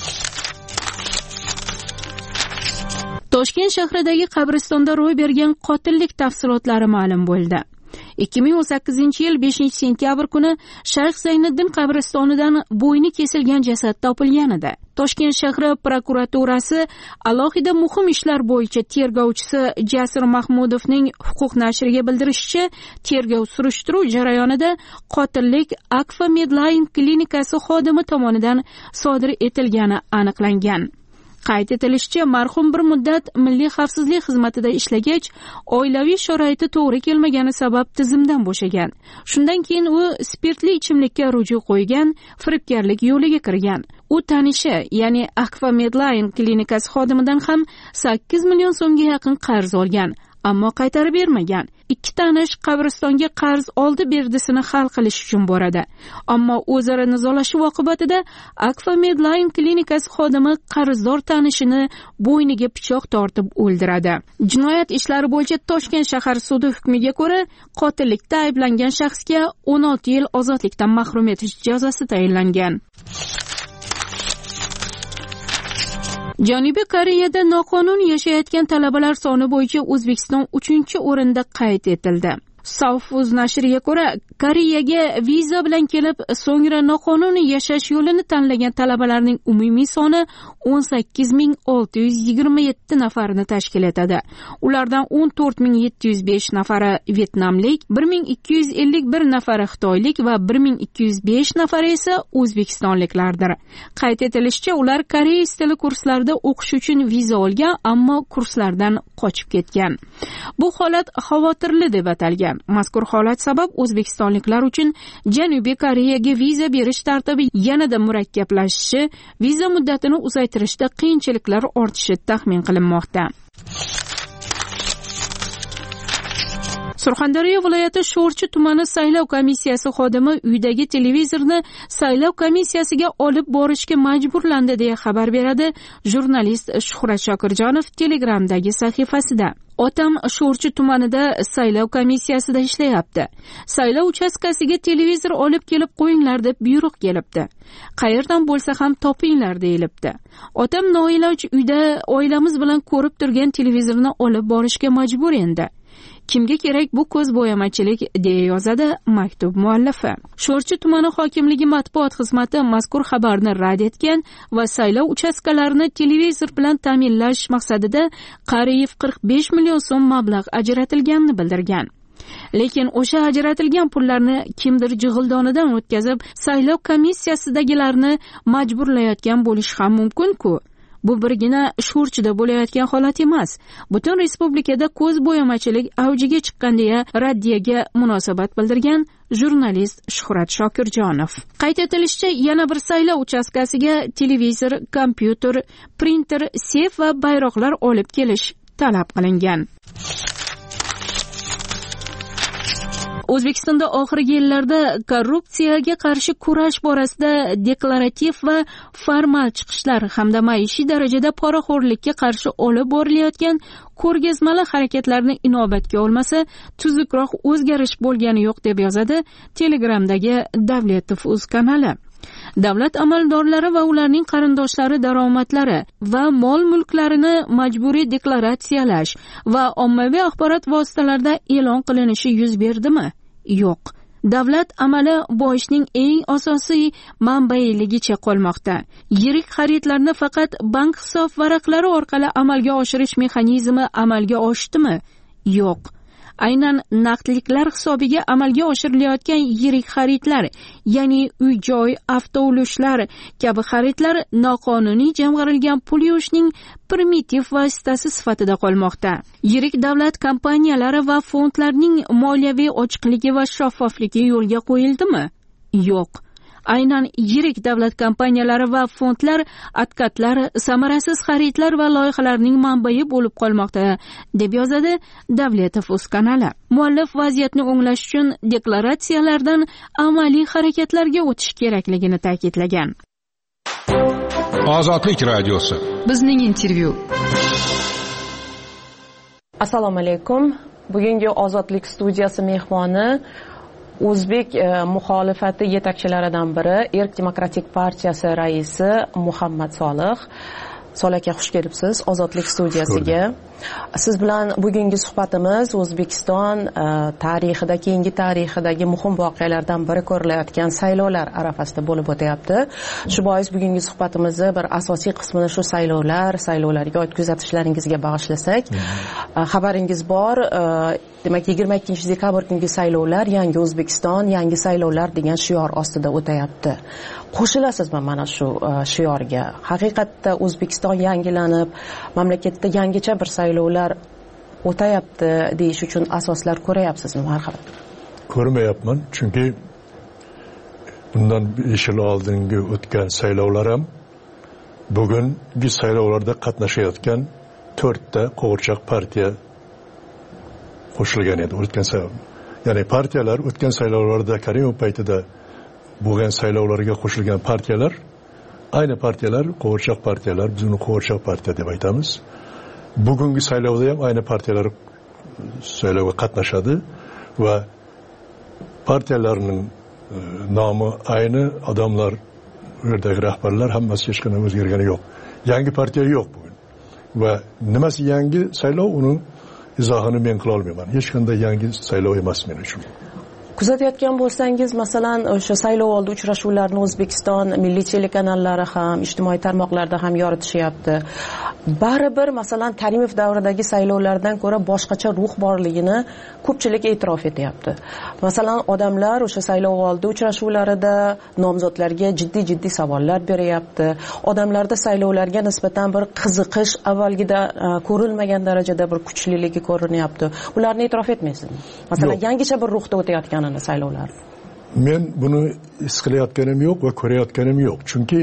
Toshkent shahridagi qabristonda ro'y bergan qotillik tafsilotlari ma'lum bo'ldi. ikki ming o'n sakkizinchi yil beshinchi sentyabr kuni Shayx Zayniddin qabristonidan bo'yni kesilgan jasad topilgan edi. Toshkent shahri prokuraturasi alohida muhim ishlar bo'yicha tergovchisi Jasur Mahmudovning huquq nashriga bildirishicha, tergov surishtiruv jarayonida qotillik Akfa Medline klinikasi xodimi tomonidan sodir etilgani aniqlangan. Qayd etilishicha, marhum bir muddat Milliy xavfsizlik xizmatida ishlagach, oilaviy sharoiti to'g'ri kelmagani sabab tizimdan bo'shagan. Shundan keyin u spirtli ichimlikka ruju qo'ygan, firibgarlik yo'liga kirgan. U tanishi, ya'ni Akfa Medline klinikasi xodimidan ham sakkiz million so'mga yaqin qarz olgan, ammo qaytarib bermagan. Ikki tanish qabristonga qarz oldi berdisini hal qilish uchun boradi. Ammo o'zaro nizolashuv oqibatida Akfa Medline klinikasi xodimi qarzdor tanishini bo'yniga pichoq tortib o'ldiradi. Jinoyat ishlari bo'yicha Toshkent shahar sudi hukmiga ko'ra, qotillikda ayblangan shaxsga o'n olti yil ozodlikdan mahrum etish jazosi tayinlangan. Janubiy Koreyada noqonuniy yashayotgan talabalar soni bo'yicha O'zbekiston uchinchi o'rinda qayd etildi. Southwoods nashriga ko'ra, Koreyaga viza bilan kelib, so'ngra noqonuniy yashash yo'lini tanlagan talabalarning umumiy soni o'n sakkiz ming olti yuz yigirma yetti nafarni tashkil etadi. Ulardan o'n to'rt ming yetti yuz besh nafari Vyetnamlik, bir ming ikki yuz ellik bir nafari Xitoylik va bir ming ikki yuz besh nafari esa O'zbekistonliklardir. Qayd etilishicha, ular koreys tili kurslarida o'qish uchun viza olgan, ammo kurslardan qochib ketgan. Bu holat xavotirli deb atalgan. Mazkur holat sabab o'zbekistonliklar uchun Janubiy Koreyaga viza berish tartibi yanada murakkablashishi, viza muddatini uzaytirishda qiyinchiliklar ortishi taxmin qilinmoqda. Surxondaryo viloyati Sho'rchi tumani saylov komissiyasi xodimi uydagi televizorni saylov komissiyasiga olib borishga majburlandi deya xabar beradi jurnalist Shuhrat Shokirjonov Telegramdagi sahifasida. Otam Sho'rchi tumanida saylov komissiyasida ishlayapti. Saylov uchastkasiga televizor olib kelib qo'yinglar deb buyruq kelibdi. Qayerdan bo'lsa ham topinglar deyilibdi. Otam noiloj uyda oilamiz bilan ko'rib turgan televizorni olib borishga majbur endi. Kimga kerak bu ko'z bo'yamachilik, deya yozadi maktub muallifi. Sho'rchi tumani hokimligi matbuot xizmati mazkur xabarni rad etgan va saylov uchastkalarini televizor bilan ta'minlash maqsadida qariyb qirq besh million so'm mablag' ajratilganini bildirgan. Lekin o'sha ajratilgan pullarni kimdir jig'ildonidan o'tkazib, saylov komissiyasidagilarni majburlayotgan bo'lishi ham mumkin-ku. Bu birgina Sho'rchida bo'layotgan holat emas. Butun respublikada ko'z bo'yamachilik avjiga chiqqan deya raddiyaga munosabat bildirgan jurnalist Shuhrat Shokirjonov. Qayd etilishicha, yana bir saylov uchastkasiga televizor, kompyuter, printer, sef va bayroqlar olib kelish talab qilingan. O'zbekistonda oxirgi yillarda korrupsiyaga qarshi kurash borasida deklarativ va formal chiqishlar hamda maishiy darajada poraxo'rlikka qarshi olib borilayotgan ko'rgazmali harakatlarni inobatga olmasa, tuzukroq o'zgarish bo'lgani yo'q deb yozadi Telegramdagi Davletov.uz kanali. Davlat amaldorlari va ularning qarindoshlari daromadlari va mol-mulklarini majburiy deklaratsiyalash va ommaviy axborot vositalarida e'lon qilinishi yuz berdimi? Yo'q. Davlat amali boyishning eng asosiy manbailigicha qolmoqda. Yirik xaridlarni faqat bank hisob varaqlari orqali amalga oshirish mexanizmi amalga oshdimi? Yo'q. Aynan naqdliklar hisobiga amalga oshirilayotgan yirik xaridlar, ya'ni uy-joy, avtoulushlar kabi xaridlar noqonuniy jamg'arilgan pul yuvishning primitiv vositasi sifatida qolmoqda. Yirik davlat kompaniyalari va fondlarning moliyaviy ochiqligi va shaffofligi yo'lga qo'yildimi? Yo'q. aynan yirik davlat kompaniyalari va fondlar откатlar, samarasiz xaridlar va loyihalarning manbai bo'lib qolmoqda, deb yozadi Davletov o'z kanali. Muallif vaziyatni o'nglash uchun deklaratsiyalardan amaliy harakatlarga o'tish kerakligini ta'kidlagan. Ozodlik radiosi. Bizning intervyu. Assalomu alaykum. Bugungi Ozodlik studiyasi mehmoni O'zbek muxolifati yetakchilaridan biri, Erk demokratik partiyasi raisi Muhammad Solih. Solih aka, xush kelibsiz Ozodlik studiyasiga. Siz bilan bugungi suhbatimiz O'zbekiston tarixida, keyingi tarixidagi muhim voqealardan biri ko'rilayotgan saylovlar arafasida bo'lib o'tyapti. Shu bois bugungi suhbatimizni bir asosiy qismini shu saylovlar, saylovlarga oid kuzatishlaringizga bag'ishlasak. Xabaringiz bor, demak yigirma ikkinchi dekabr kungi saylovlar yangi O'zbekiston, yangi saylovlar degan shior ostida o'tayapti. Qo'shilasizmi mana shu shiorga? Haqiqatda O'zbekiston yangilanib, mamlakatda yangicha bir saylovlar o'tayapti deyish uchun asoslar ko'rayapsizmi? Marhamat. Ko'rmayapman, chunki bundan besh yil oldingi o'tgan saylovlar ham bugungi saylovlarda qatnashayotgan to'rtta qo'g'irchoq partiya qo'shilgan edi o'tgan saylov. Ya'ni partiyalar o'tgan saylovlarda Karimov paytida bo'lgan saylovlarga qo'shilgan partiyalar, ayni partiyalar qo'g'irchoq partiyalar, biz uni qo'g'irchoq partiya deb aytamiz. Bugungi saylovda ham ayni partiyalar saylovga qatnashadi va partiyalarning nomi ayni, odamlar, u yerdagi rahbarlar hammasi hech qanday o'zgargani yo'q. Yangi partiya yo'q bugun. Va nimasi yangi saylov, uning izohini men qila olmayman. Hech qanday yangi saylov emas men uchun. Kuzatayotgan bo'lsangiz, masalan, o'sha saylov oldi uchrashuvlarni O'zbekiston milliy telekanallari ham, ijtimoiy tarmoqlarda ham yoritishyapti. Baribir, masalan, Karimov davridagi saylovlardan ko'ra boshqacha ruh borligini ko'pchilik e'tirof etyapti. Masalan, odamlar o'sha saylov oldi uchrashuvlarida nomzodlarga jiddiy-jiddiy savollar beryapti. Odamlarda saylovlarga nisbatan bir qiziqish avvalgida ko'rilmagan darajada bir kuchliligi ko'rinyapti. Ularni e'tirof etmaysizmi? Masalan, yangicha bir ruhda o'tayotgan saylovlar. Men buni his qilayotganim yo'q va ko'rayotganim yo'q. Chunki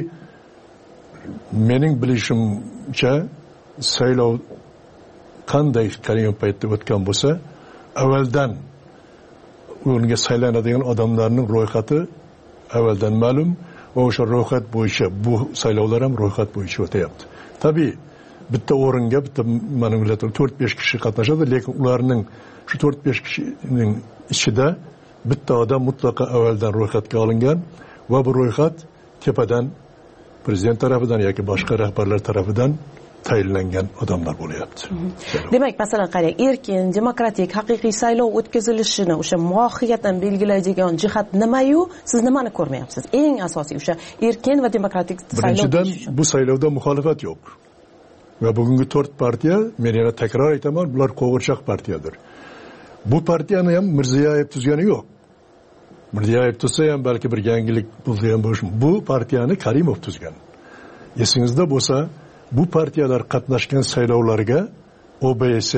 mening bilishimcha saylov qanday Karimov paytida o'tgan bo'lsa, avvaldan unga saylanadigan odamlarning ro'yxati avvaldan ma'lum va o'sha ro'yxat bo'yicha bu saylovlar ham ro'yxat bo'yicha o'tayapti. Tabii bitta o'ringa bitta mamlakatda to'rt besh kishi qatnashadi, lekin ularning shu to'rt besh kishining ichida bitta odam mutlaqo avvaldan ro'yxatga olingan va bu ro'yxat tepadan prezident tarafidan yoki boshqa rahbarlar tarafidan tayinlangan odamlar bo'lyapti. Demak, masalan, qarang, erkin, demokratik, haqiqiy saylov o'tkazilishini o'sha mohiyatan belgilaydigan jihat nima-yu, siz nimani ko'rmayapsiz? Eng asosiy o'sha erkin va demokratik saylov. Birinchidan, bu saylovda muxolifat yo'q. Va bugungi to'rt partiya, men yana takror aytaman, bular qo'g'irchoq partiyadir. Bu partiyani ham Mirziyoyev tuzgani yo'q. Mirziyoyev tuzsa ham balki bir yangilik bo'lgan bo'lishi. Bu partiyani Karimov tuzgan. Esingizda bo'lsa, bu partiyalar qatnashgan saylovlarga O B S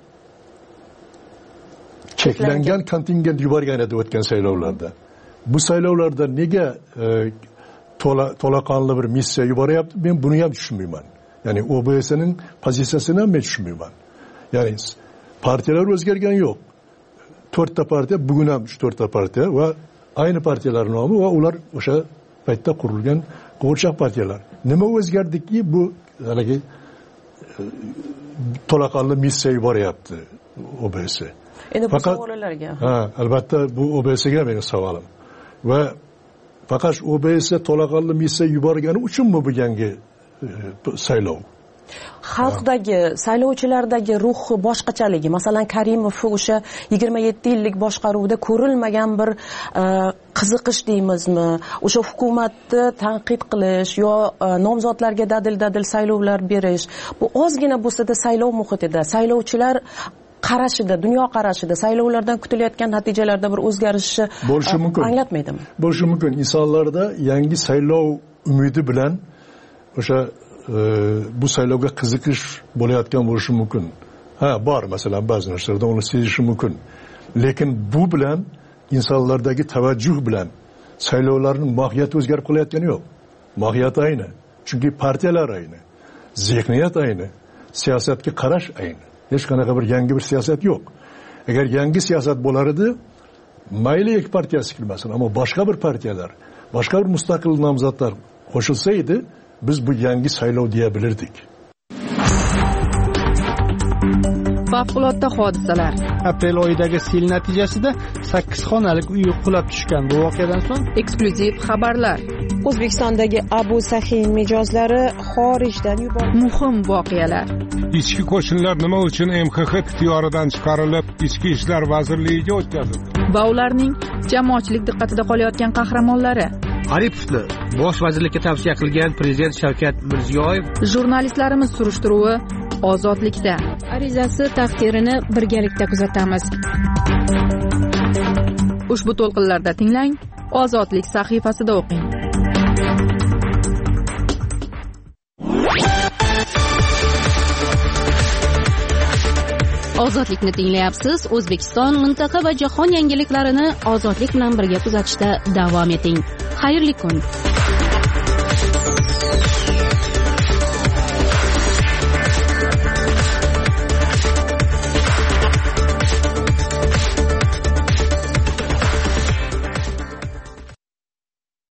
cheklangan kontingent yuborgan edi o'tgan saylovlarda. Bu saylovlarda nega to'la to'laqonli bir missiya yuboryapti? Men buni ham tushunmayman. Ya'ni O B S'ning pozitsiyasini ham men tushunmayman. Ya'ni partiyalar o'zgargan yo'q. To'rtta partiya, bugun ham shu to'rtta partiya va ayni partiyalar nomi va ular o'sha paytda qurilgan qo'g'irchoq partiyalar. Nima o'zgardiki, bu haligi to'laqonli missiya yuboryapti O B S. Endi bu savollarga. Ha, albatta bu O B S'ga mening savolim. Va faqat O B S to'laqonli missiya yuborgani uchunmi bu yangi saylov? Xalqdagi, saylovchilardagi ruhi boshqachaligi, masalan, Karimov o'sha yigirma yetti yillik boshqaruvda ko'rilmagan bir qiziqish deymizmi, o'sha hukumatni tanqid qilish yo nomzodlarga dadil-dadil saylovlar berish, bu ozgina bo'lsa-da saylov muhitida, saylovchilar qarashida, dunyo qarashida, saylovlardan kutilayotgan natijalarda bir o'zgarishni bo'lishi mumkin. Anglatmaydimi? Bo'lishi mumkin. Insonlarda yangi saylov umidi bilan o'sha bu saylovga qiziqish bo'layotgan bo'lishi mumkin. Ha, bor, masalan, ba'zi narsalarda uni sezishi mumkin. Lekin bu bilan insonlardagi tavajjuh bilan saylovlarning mohiyati o'zgarib qolayotgani yo'q. Mohiyati ayni. Chunki partiyalar ayni. Zihniyat ayni. Siyosatga qarash ayni. Hech qanaqa bir yangi bir siyosat yo'q. Agar yangi siyosat bo'lar edi, mayli ikki partiyasi kirmasin, ammo boshqa bir partiyalar, boshqa bir mustaqil nomzodlar qo'shilsa edi, biz bu yangi saylov deya bilirdik. Favqulodda hodisalar. Aprel oyidagi sel natijasida sakkiz xonalik uy qulab tushgan. Bu voqeadan so'ng eksklyuziv xabarlar. O'zbekistondagi Abu Sahin mijozlari xorijdan yuborildi. Muhim voqealar. Ichki qo'shinlar nima uchun M X X ixtiyoridan chiqarilib, Ichki ishlar vazirligiga o'tkazildi? Va ularning jamoatchilik diqqatida qolayotgan qahramonlari. Aripovni bosh vazirlikka tavsiya qilgan prezident Shavkat Mirziyoyev. Jurnalistlarimiz surishtiruvi ozodlikda. Arizasi taqdirini birgalikda kuzatamiz. Ushbu to'lqinlarda tinglang, Ozodlik sahifasida o'qing. Ozodlikni tinglayapsiz. O'zbekiston, mintaqa va jahon yangiliklarini ozodlik bilan birga kuzatishda davom eting. Xayrli kun.